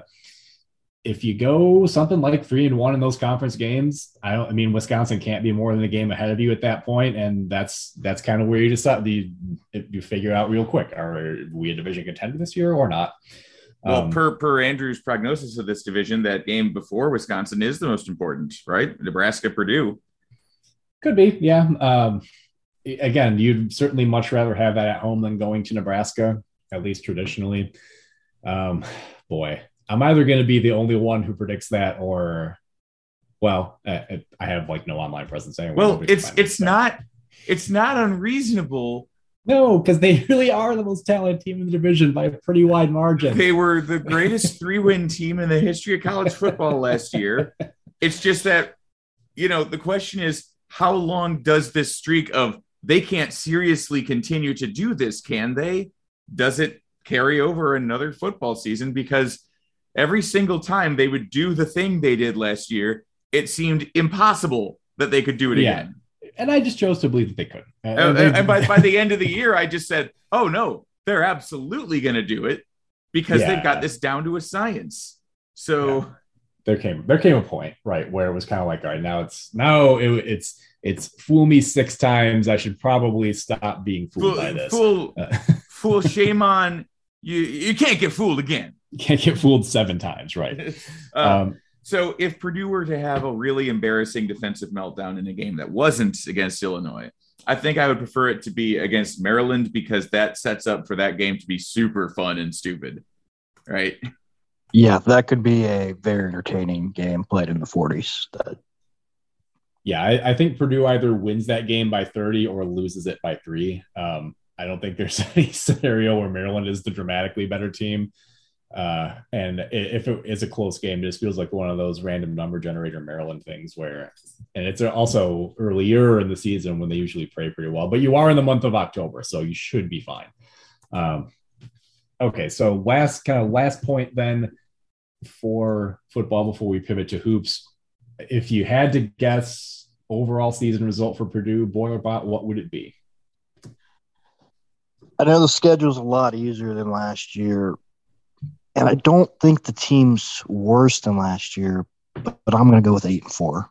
If you go something like three and one in those conference games, I don't, I mean, Wisconsin can't be more than a game ahead of you at that point. And that's, that's kind of where you decide, you, you figure out real quick, are we a division contender this year or not? Well, Um, per per Andrew's prognosis of this division, that game before Wisconsin is the most important, right? Nebraska, Purdue. could be, yeah. Um, again, you'd certainly much rather have that at home than going to Nebraska, at least traditionally. Um, boy, I'm either going to be the only one who predicts that, or, well, I, I have like no online presence anyway. Well, it's it's not it's not unreasonable. No, because they really are the most talented team in the division by a pretty wide margin. They were the greatest three-win team in the history of college football last year. It's just that, you know, the question is, how long does this streak of they can't seriously continue to do this, can they? Does it carry over another football season? Because every single time they would do the thing they did last year, it seemed impossible that they could do it Yeah. again. And I just chose to believe that they couldn't. And, and, and by, by the end of the year, I just said, oh, no, they're absolutely going to do it because Yeah. they've got this down to a science. So Yeah. there came there came a point, right, where it was kind of like, all right, now it's now it, it's it's fool me six times. I should probably stop being fooled fool, by this. fool, Uh, fool, shame on you. You can't get fooled again. you can't get fooled seven times, right? Uh, Um, So if Purdue were to have a really embarrassing defensive meltdown in a game that wasn't against Illinois, I think I would prefer it to be against Maryland, because that sets up for that game to be super fun and stupid, right? Yeah, that could be a very entertaining game played in the forties. That yeah, I, I think Purdue either wins that game by thirty or loses it by three. Um, I don't think there's any scenario where Maryland is the dramatically better team. Uh, and if it is a close game, it just feels like one of those random number generator Maryland things where, and it's also earlier in the season when they usually play pretty well, but you are in the month of October, so you should be fine. Um, okay. So last kind of last point then for football before we pivot to hoops. If you had to guess overall season result for Purdue, Boilerbot, what would it be? I know the schedule's a lot easier than last year, and I don't think the team's worse than last year, but, but I'm going to go with eight and four.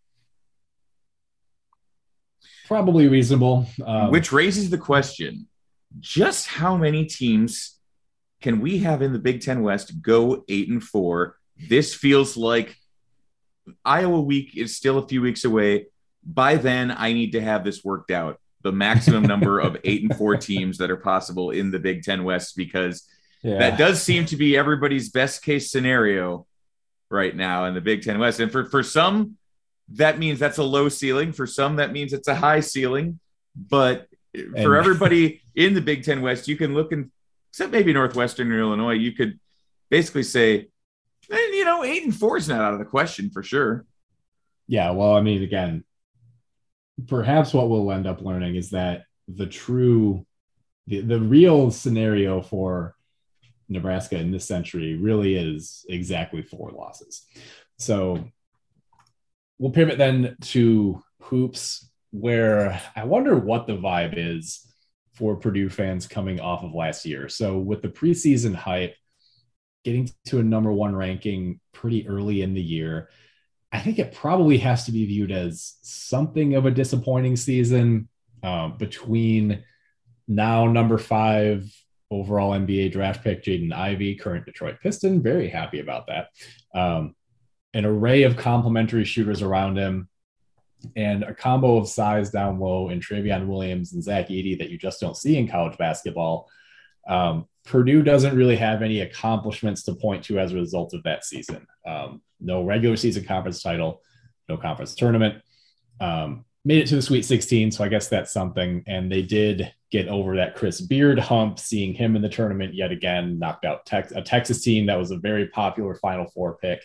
Probably reasonable. Um, Which raises the question, just how many teams can we have in the Big Ten West go eight and four? This feels like Iowa week is still a few weeks away. By then, I need to have this worked out, the maximum number of eight and four teams that are possible in the Big Ten West, because yeah. that does seem to be everybody's best case scenario right now in the Big Ten West. And for, for some, that means that's a low ceiling. For some, that means it's a high ceiling. But for And- everybody in the Big Ten West, you can look and, except maybe Northwestern or Illinois, you could basically say, eh, you know, eight and four is not out of the question for sure. Yeah, well, I mean, again, perhaps what we'll end up learning is that the true, the, the real scenario for Nebraska in this century really is exactly four losses. So we'll pivot then to hoops, where I wonder what the vibe is for Purdue fans coming off of last year. So with the preseason hype, getting to a number one ranking pretty early in the year, I think it probably has to be viewed as something of a disappointing season uh, between now number five overall N B A draft pick Jaden Ivey, current Detroit Piston, very happy about that. Um, an array of complementary shooters around him, and a combo of size down low in Travion Williams and Zach Edey that you just don't see in college basketball. Um, Purdue doesn't really have any accomplishments to point to as a result of that season. Um, no regular season conference title, no conference tournament. Um, made it to the Sweet sixteen, so I guess that's something. And they did get over that Chris Beard hump, seeing him in the tournament yet again, knocked out Tex- a Texas team that was a very popular Final Four pick.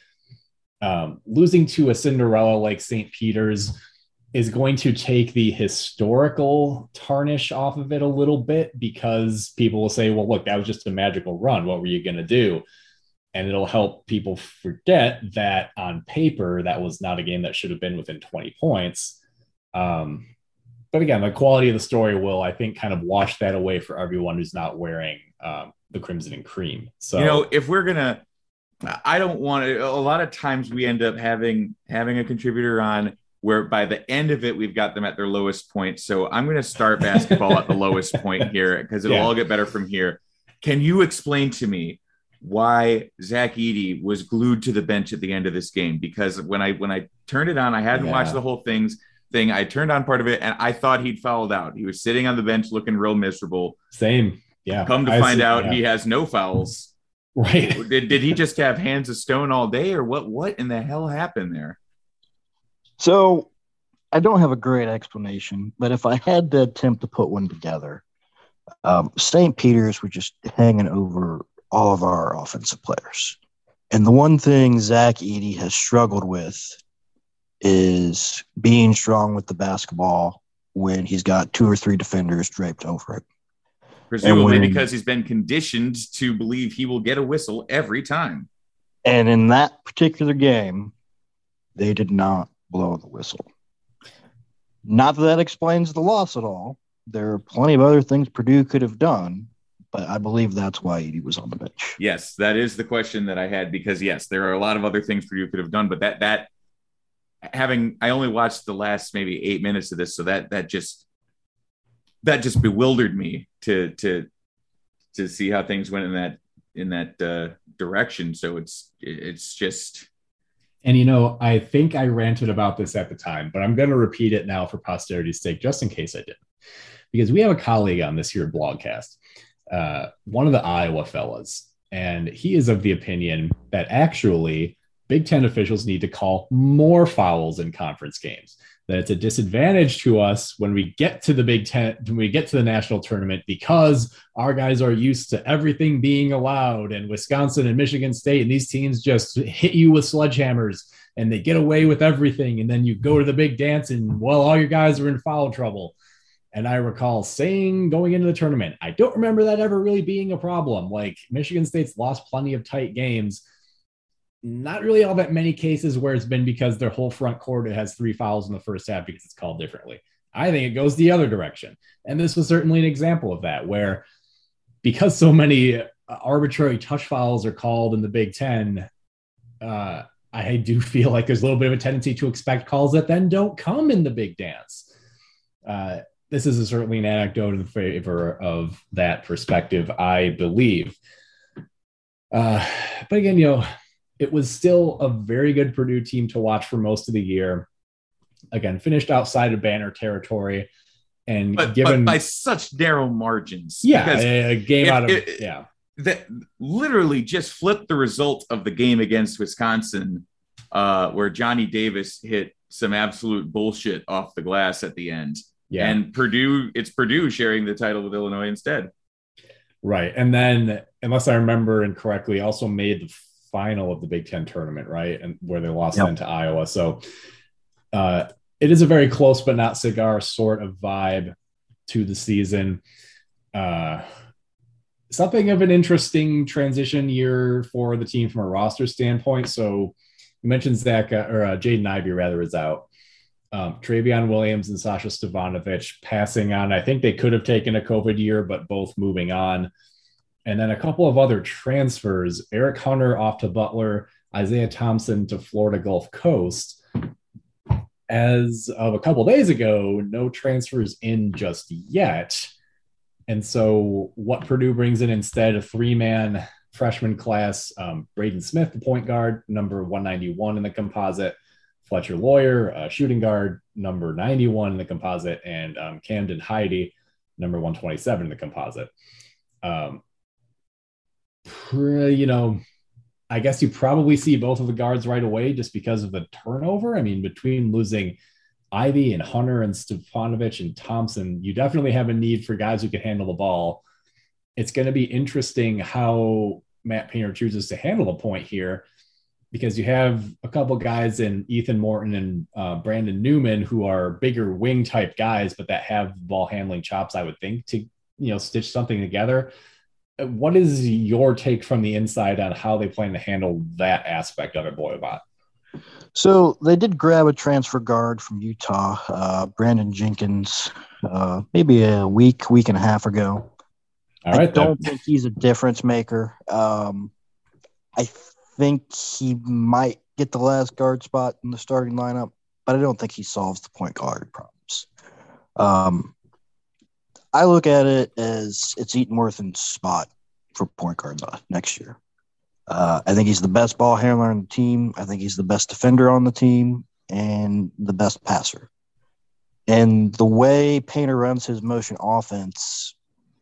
Um, losing to a Cinderella like Saint Peter's is going to take the historical tarnish off of it a little bit, because people will say, well, look, that was just a magical run. What were you going to do? And it'll help people forget that on paper, that was not a game that should have been within twenty points. Um, but again, the quality of the story will, I think, kind of wash that away for everyone who's not wearing um, the crimson and cream. So, You know, if we're going to, I don't want to, a lot of times we end up having, having a contributor on where by the end of it, we've got them at their lowest point. So I'm going to start basketball at the lowest point here, because it'll Yeah. all get better from here. Can you explain to me why Zach Edey was glued to the bench at the end of this game, because when I when I turned it on, I hadn't yeah. watched the whole things thing. I turned on part of it and I thought he'd fouled out. He was sitting on the bench looking real miserable. Same. Yeah. Come to I find see, out yeah. he has no fouls. Right. Did, did he just have hands of stone all day, or what what in the hell happened there? So I don't have a great explanation, but if I had to attempt to put one together, um, Saint Peter's was just hanging over all of our offensive players. And the one thing Zach Edey has struggled with is being strong with the basketball when he's got two or three defenders draped over it. Presumably when, because he's been conditioned to believe he will get a whistle every time. And in that particular game, they did not blow the whistle. Not that that explains the loss at all. There are plenty of other things Purdue could have done, but I believe that's why Edey was on the bench. Yes, that is the question that I had, because, yes, there are a lot of other things Purdue could have done, but that that having – I only watched the last maybe eight minutes of this, so that that just – that just bewildered me to to to see how things went in that in that uh, direction. So it's it's just. And you know, I think I ranted about this at the time, but I'm going to repeat it now for posterity's sake, just in case I didn't, because we have a colleague on this here blogcast, uh, one of the Iowa fellas, and he is of the opinion that actually Big Ten officials need to call more fouls in conference games. That it's a disadvantage to us when we get to the Big Ten, when we get to the national tournament, because our guys are used to everything being allowed, and Wisconsin and Michigan State and these teams just hit you with sledgehammers and they get away with everything. And then you go to the big dance and, well, all your guys are in foul trouble. And I recall saying going into the tournament, I don't remember that ever really being a problem. Like, Michigan State's lost plenty of tight games. Not really all that many cases where it's been because their whole front court has three fouls in the first half because it's called differently. I think it goes the other direction. And this was certainly an example of that, where because so many arbitrary touch fouls are called in the Big Ten, uh, I do feel like there's a little bit of a tendency to expect calls that then don't come in the big dance. Uh, this is a, certainly an anecdote in favor of that perspective, I believe. Uh, but again, you know, it was still a very good Purdue team to watch for most of the year. Again, finished outside of banner territory, and but, given but by such narrow margins. Yeah, a, a game if, out of it, yeah. That literally just flipped the result of the game against Wisconsin, uh, where Johnny Davis hit some absolute bullshit off the glass at the end. Yeah, and Purdue, it's Purdue sharing the title with Illinois instead. Right, and then, unless I remember incorrectly, also made the final of the Big Ten tournament, right? And where they lost yep. then to Iowa. So uh, it is a very close but not cigar sort of vibe to the season. Uh, something of an interesting transition year for the team from a roster standpoint. So you mentioned Zach uh, or uh, Jaden Ivey rather is out. Um, Travion Williams and Sasha Stefanovic passing on. I think they could have taken a COVID year, but both moving on. And then a couple of other transfers, Eric Hunter off to Butler, Isaiah Thompson to Florida Gulf Coast. As of a couple of days ago, no transfers in just yet. And so what Purdue brings in instead, a three-man freshman class, um, Braden Smith, the point guard, number one ninety-one in the composite, Fletcher Lawyer, uh, shooting guard, number ninety-one in the composite, and um, Camden Heide, number one twenty-seven in the composite. Um, you know, I guess you probably see both of the guards right away just because of the turnover. I mean, between losing Ivey and Hunter and Stefanovic and Thompson, you definitely have a need for guys who can handle the ball. It's going to be interesting how Matt Painter chooses to handle the point here, because you have a couple guys in Ethan Morton and uh, Brandon Newman who are bigger wing type guys, but that have ball handling chops, I would think, to, you know, stitch something together. What is your take from the inside on how they plan to handle that aspect of it, Boyabot? So they did grab a transfer guard from Utah, uh, Brandon Jenkins, uh, maybe a week, week and a half ago. All right, I don't then. think he's a difference maker. Um, I think he might get the last guard spot in the starting lineup, but I don't think he solves the point guard problems. Um, I look at it as it's Eaton Worthen's spot for point guard next year. Uh, I think he's the best ball handler on the team. I think he's the best defender on the team and the best passer. And the way Painter runs his motion offense,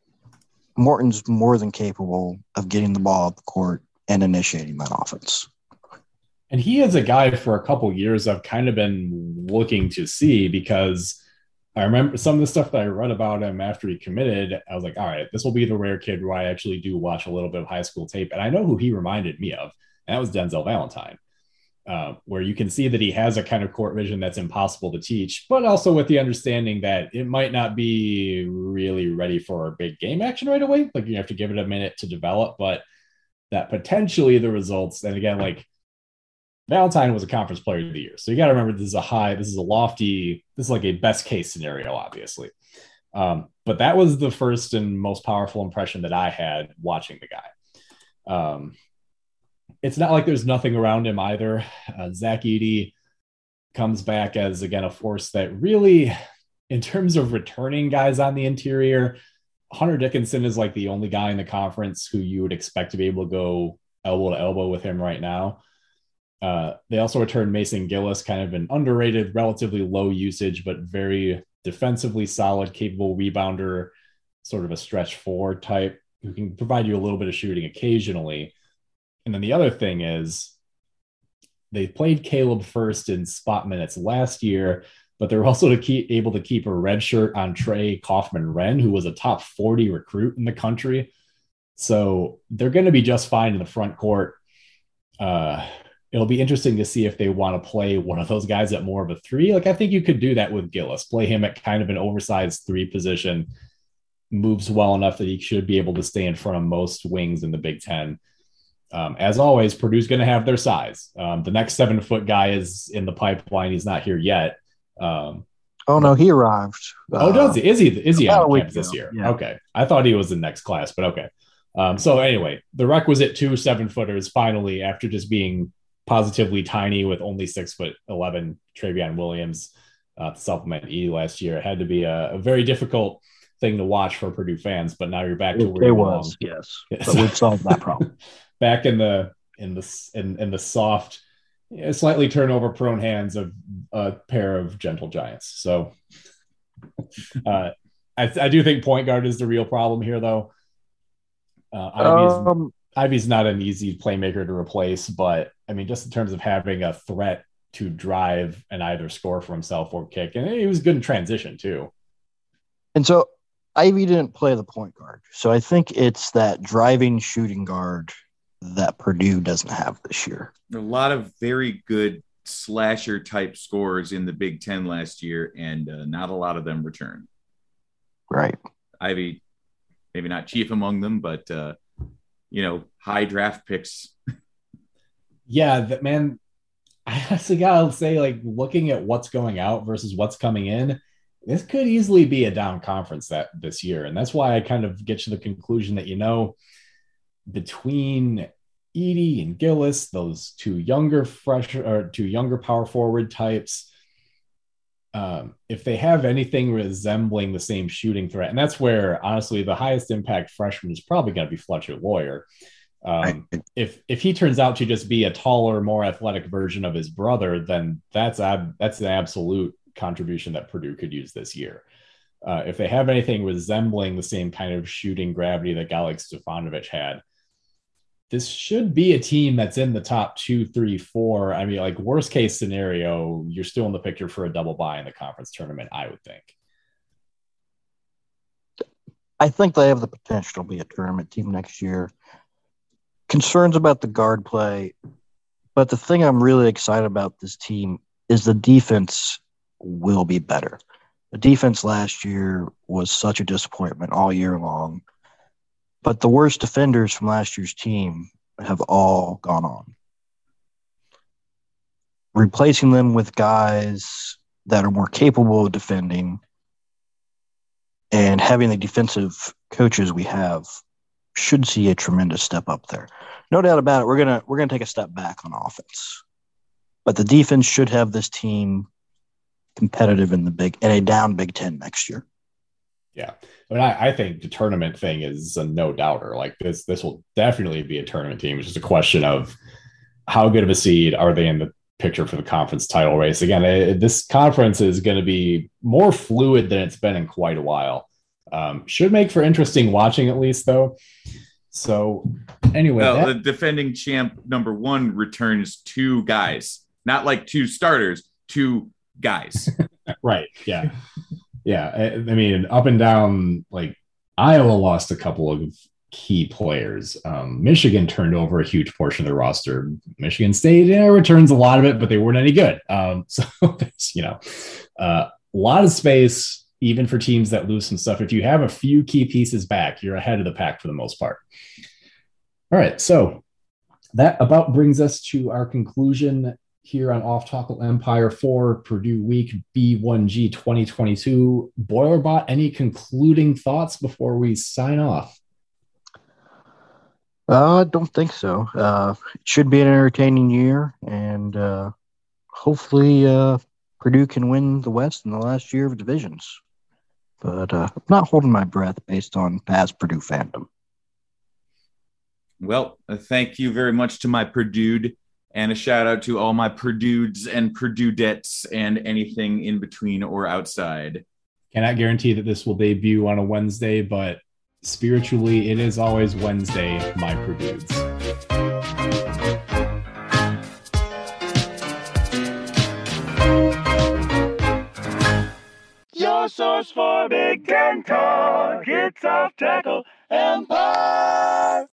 Morton's more than capable of getting the ball up the court and initiating that offense. And he is a guy for a couple years I've kind of been looking to see, because I remember some of the stuff that I read about him after he committed. I was like, all right, this will be the rare kid where I actually do watch a little bit of high school tape. And I know who he reminded me of, and that was Denzel Valentine, uh, where you can see that he has a kind of court vision that's impossible to teach, but also with the understanding that it might not be really ready for big game action right away. Like, you have to give it a minute to develop, but that potentially the results. And again, like, Valentine was a conference player of the year. So you got to remember, this is a high, this is a lofty, this is like a best case scenario, obviously. Um, but that was the first and most powerful impression that I had watching the guy. Um, it's not like there's nothing around him either. Uh, Zach Edey comes back as, again, a force that really, in terms of returning guys on the interior, Hunter Dickinson is like the only guy in the conference who you would expect to be able to go elbow to elbow with him right now. Uh, they also returned Mason Gillis, kind of an underrated, relatively low usage, but very defensively solid, capable rebounder, sort of a stretch four type who can provide you a little bit of shooting occasionally. And then the other thing is they played Caleb first in spot minutes last year, but they're also to keep able to keep a red shirt on Trey Kaufman-Renn, who was a top forty recruit in the country. So they're going to be just fine in the front court. Uh, It'll be interesting to see if they want to play one of those guys at more of a three. Like, I think you could do that with Gillis, play him at kind of an oversized three position, moves well enough that he should be able to stay in front of most wings in the Big Ten. Um, as always, Purdue's going to have their size. Um, the next seven foot guy is in the pipeline. He's not here yet. Um, oh no, he arrived. Oh, uh, does he? Is he, is he on campus this year? Yeah. Okay. I thought he was the next class, but okay. Um, so anyway, the requisite two seven footers finally, after just being positively tiny with only six foot eleven, Travion Williams uh, to supplement E last year. It had to be a, a very difficult thing to watch for Purdue fans, but now you're back to it, where it you was, belong. yes. But we've solved that problem. Back in the in the in, in the soft, slightly turnover prone hands of a pair of gentle giants. So uh, I, I do think point guard is the real problem here, though. Uh, Ivy's, um, Ivy's not an easy playmaker to replace, but I mean, just in terms of having a threat to drive and either score for himself or kick, and he was good in transition too. And so Ivy didn't play the point guard, so I think it's that driving shooting guard that Purdue doesn't have this year. A lot of very good slasher type scores in the Big Ten last year, and uh, not a lot of them return. Right. Ivy, maybe not chief among them, but uh, you know, high draft picks. Yeah, that man, I honestly gotta say, like, looking at what's going out versus what's coming in, this could easily be a down conference that this year. And that's why I kind of get to the conclusion that, you know, between Edey and Gillis, those two younger fresh or two younger power forward types, um, if they have anything resembling the same shooting threat, and that's where honestly the highest impact freshman is probably going to be Fletcher Lawyer. Um, if if he turns out to just be a taller, more athletic version of his brother, then that's ab- that's an absolute contribution that Purdue could use this year. Uh, if they have anything resembling the same kind of shooting gravity that guy like Stefanovic had, this should be a team that's in the top two, three, four. I mean, like, worst case scenario, you're still in the picture for a double bye in the conference tournament, I would think. I think they have the potential to be a tournament team next year. Concerns about the guard play, but the thing I'm really excited about this team is the defense will be better. The defense last year was such a disappointment all year long, but the worst defenders from last year's team have all gone on. Replacing them with guys that are more capable of defending and having the defensive coaches we have should see a tremendous step up there. No doubt about it. We're gonna we're gonna take a step back on offense, but the defense should have this team competitive in the big in a down Big Ten next year. Yeah. But I, I think the tournament thing is a no doubter. Like this, this will definitely be a tournament team. It's just a question of how good of a seed are they in the picture for the conference title race. Again, it, this conference is going to be more fluid than it's been in quite a while. Um, should make for interesting watching, at least, though. So anyway, well, that... the defending champ number one returns two guys, not like two starters, two guys. Right. Yeah. Yeah. I, I mean, up and down, like Iowa lost a couple of key players. Um, Michigan turned over a huge portion of their roster. Michigan State yeah, returns a lot of it, but they weren't any good. Um, so, you know, uh, a lot of space, even for teams that lose some stuff. If you have a few key pieces back, you're ahead of the pack for the most part. All right. So that about brings us to our conclusion here on Off Tackle Empire for Purdue Week B one G twenty twenty-two. Boilerbot, any concluding thoughts before we sign off? I uh, don't think so. Uh, it should be an entertaining year, and uh, hopefully uh, Purdue can win the West in the last year of divisions. But uh, I'm not holding my breath based on past Purdue fandom. Well, uh, thank you very much to my Purdue, and a shout out to all my Purdues and Purduettes and anything in between or outside. Cannot guarantee that this will debut on a Wednesday, but spiritually, it is always Wednesday, my Purdues. Your source for Big Ten talk. It's Off Tackle Empire.